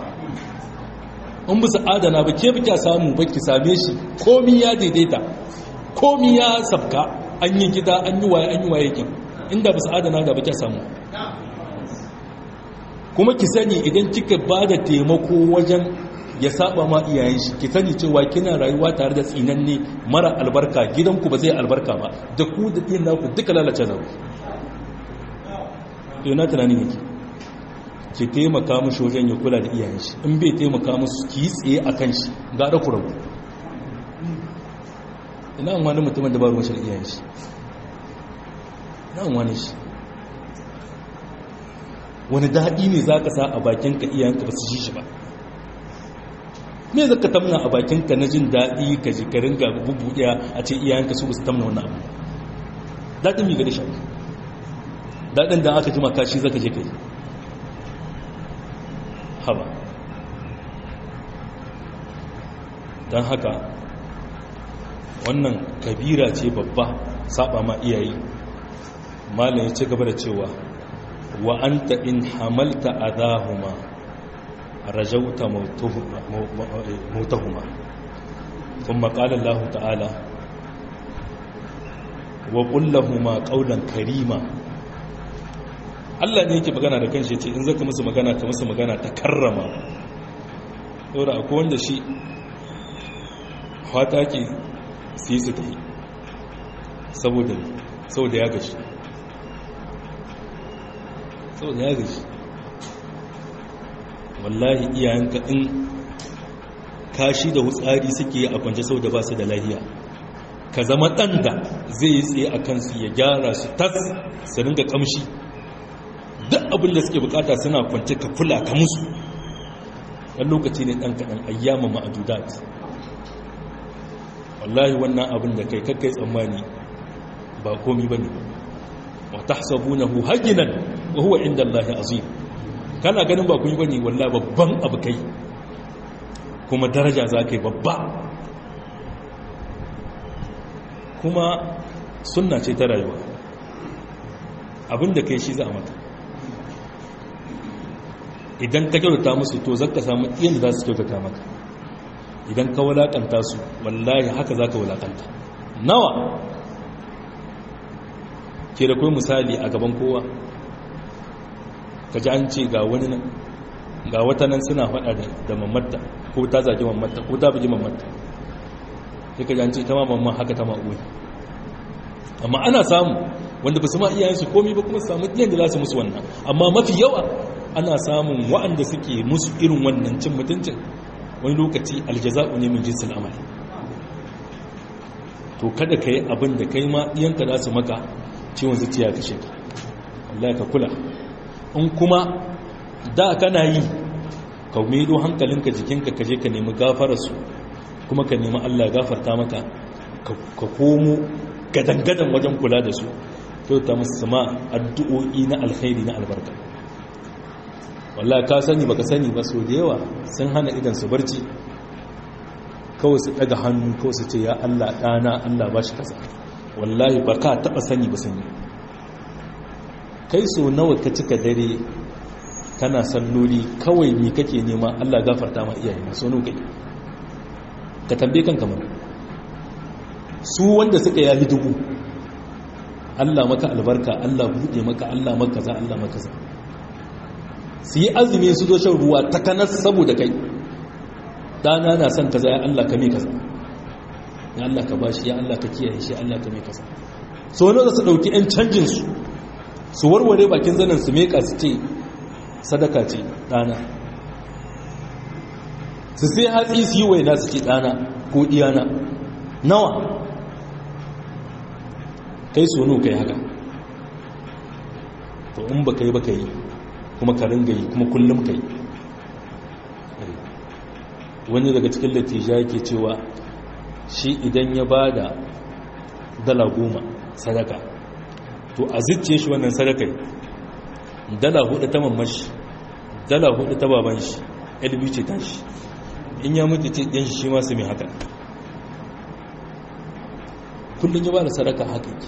in ba su adana ba ke ba kya samu ba, ki same shi komi ya daidaita, komi ya sabka, an yi gida an yi waye an yi waye kin, inda ba su adana da ba kya samu. Kuma ki sani idan kika ba da taimako wajen ya saba ma iyayen shi, ki sani cewa kina rayuwa tare da tsinanne mara albarka, gidanku ba zai albarka ba, da ku da ɗin naku duka lalace zaku. To yana tunanin yake ki taimaka mishi wajen ya kula da iyayen shi in bai taimaka musu ki yi tsaye a kan shi ga da kurabu ina an wani mutumin da ba ruwan shi da iyayen shi ina an wani shi wani daɗi ne za ka sa a bakinka iyayenka ba su ji shi ba me za ka tamna a bakinka na jin daɗi ka ji ka ringa bubuɗiya a ce iyayenka su ba su tamna wani abu daɗin mi ga da shi daɗin da aka ji makashi za ka je ka yi haba don haka wannan kabira ce babba saba ma iyayi malam ya ci gaba da cewa wa anta in hamalta adahuma rajauta mautahuma kuma qala Allah ta'ala wa qul lahumu qawlan karima Allah ne yake magana da kanshi ce in zaka musu magana ka musu magana ta karrama saboda akwai wanda shi fata ke su yi su ta yi saboda saboda ya gashi saboda ya gashi wallahi iyayenka in kashi da wutsari suke yi a kwance saboda ba su da lahiya ka zama ɗan da zai yi tsaye a kansu ya gyara su tas su ringa kamshi duk abin da suke bukata suna kwance ka kula ka musu ɗan lokaci ne ɗan kaɗan ayyama ma'adudat wallahi wannan abin da kai kakkai tsammani ba komi ba ne wa ta sabu na hu haginan wa huwa inda Allah azim kana ganin ba komi ba ne wallahi babban abu kai kuma daraja za ka yi babba kuma sunna ce ta rayuwa abin da kai shi za a mata idan ka kyautata musu to zaka samu iyan da za su kyautata maka idan ka wulakanta su wallahi haka za ka wulakanta nawa ke da kai misali a gaban kowa ka ji an ce ga wani nan ga wata nan suna faɗa da mamatta ko ta zagi mamatta ko ta bugi mamatta sai ka ji an ce ta ma mamman haka ta ma'uwi amma ana samu wanda ba su ma iyayensu komi ba kuma su samu iyan da za su musu wannan amma mafi yawa ana samun waɗanda suke musu irin wannan cin mutuncin wani lokaci aljaza'u ne min jinsin amali to kada ka yi abin da kai ma iyanka za su maka ciwon zuciya ka sheka wallahi ka kula in kuma da kana yi ka maido hankalinka jikinka ka je ka nemi gafararsu kuma ka nemi Allah gafarta maka ka komo gadangadan wajen kula da su kyauta musu sama addu'o'i na alkhairi na albarka wallahi ka sani baka sani ba so da yawa sun hana idan su barci kawai su daga hannu kawai su ce ya Allah dana Allah ba shi kasa wallahi ba ka taba sani ba sani kai so nawa ka cika dare kana salloli kawai mi kake nema Allah gafarta ma iyaye so nawa kai ka tambaye kanka mana su wanda suka yayi dubu Allah maka albarka Allah bude maka Allah maka za Allah maka za su yi azumi su zo shan ruwa ta kanas saboda kai dana na son kaza ya Allah ka mai kaza ya Allah ka bashi ya Allah ka kiyaye shi Allah ka mai kaza so ne su dauki ɗan canjin su su warware bakin zanen su meka su ce sadaka ce dana su sai hatsi su yi waina su ce dana ko diyana nawa kai sono kai haka to in ba kai ba kai kuma ka ringa yi kuma kullum kai wani daga cikin latija yake cewa shi idan ya ba da dala goma sadaka to a zicce shi wannan sadakai dala hudu ta mamashi dala hudu ta baban shi elbi ce ta shi in ya mutu ce ɗin shi masu mai haka kullum ya ba da sadaka haka ke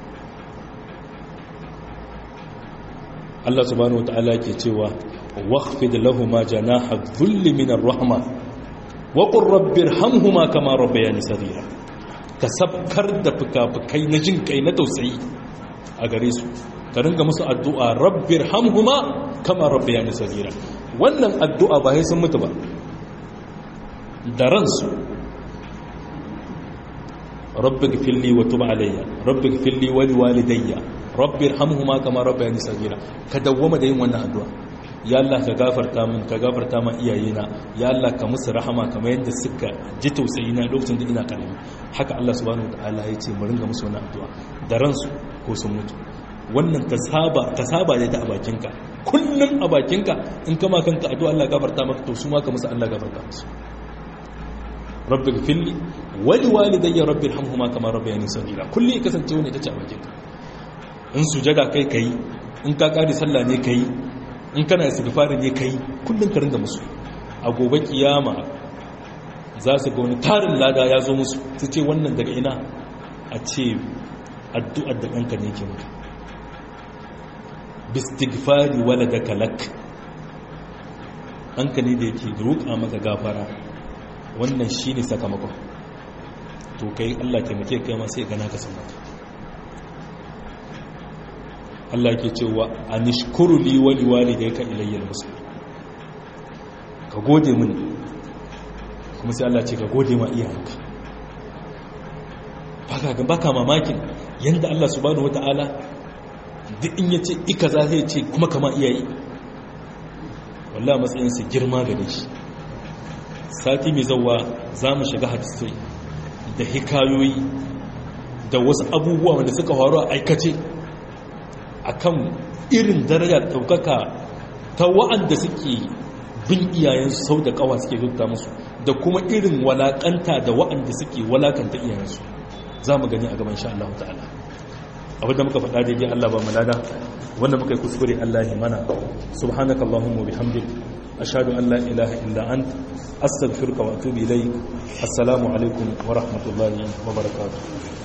Allah subhanahu wa ta'ala ke cewa wakhfid lahumma janaha dhulli min ar-rahma wa qur rabbirhamhuma kama rabbayani saghira ka sabkar da fukafukai na jin kai na tausayi a gare su ka ringa musu addu'a rabbirhamhuma kama rabbayani saghira wannan addu'a ba sai sun mutu ba da ransu rabbighfirli wa tub alayya rabbighfirli wa liwalidayya rabbirhamhuma kama rabbayani saghira ka dawwama da yin wannan addu'a ya Allah ka gafarta min ka gafarta ma iyayena ya Allah ka musu rahama kamar yadda suka ji tausayi na lokacin da ina karami haka Allah subhanahu wataala ya ce mu ringa musu wannan addu'a da ransu ko sun mutu wannan ka saba ka saba da a bakinka kullun a bakinka in kama kanka addu'a Allah gafarta maka to su ma ka musu Allah gafarta musu rabbi gfirli wa liwalidayya rabbi irhamhuma kama rabbayani saghira kulli kasance wani tace a bakinka in sujada kai kai in ka kare sallah ne kai in kana istighfar ne kai kullun ka ringa musu a gobe kiyama za su ga wani tarin lada ya zo musu su ce wannan daga ina a ce addu'ar da ɗanka ne ke maka bistighfari waladaka lak ɗanka ne da yake roƙa maka gafara wannan shine sakamakon to kai Allah taimake kai ma sai gana ka san maka Allah ke cewa anishkuru li wa liwalidayka ilayya al-muslim ka gode mini kuma sai Allah ce ka gode ma iyayenka baka ga baka mamakin yanda Allah subhanahu wataala duk in yace ika za zai ce kuma kama iyaye wallahi matsayin su girma gare shi sati mai zawa zamu shiga hadisi da hikayoyi da wasu abubuwa wanda suka faru a aikace akan irin daraja daukaka ta wa'anda suke bin iyayensu sau da kawa suke zuta musu da kuma irin walakanta da wa'anda suke walakanta iyayensu za mu gani a gaban sha Allah ta'ala abinda muka faɗa daidai Allah ba mu lada wanda muka yi kuskure Allah ya mana subhanaka allahumma bihamdik ashhadu an la ilaha illa ant astaghfiruka wa atubu ilayk assalamu alaikum wa rahmatullahi wa barakatuh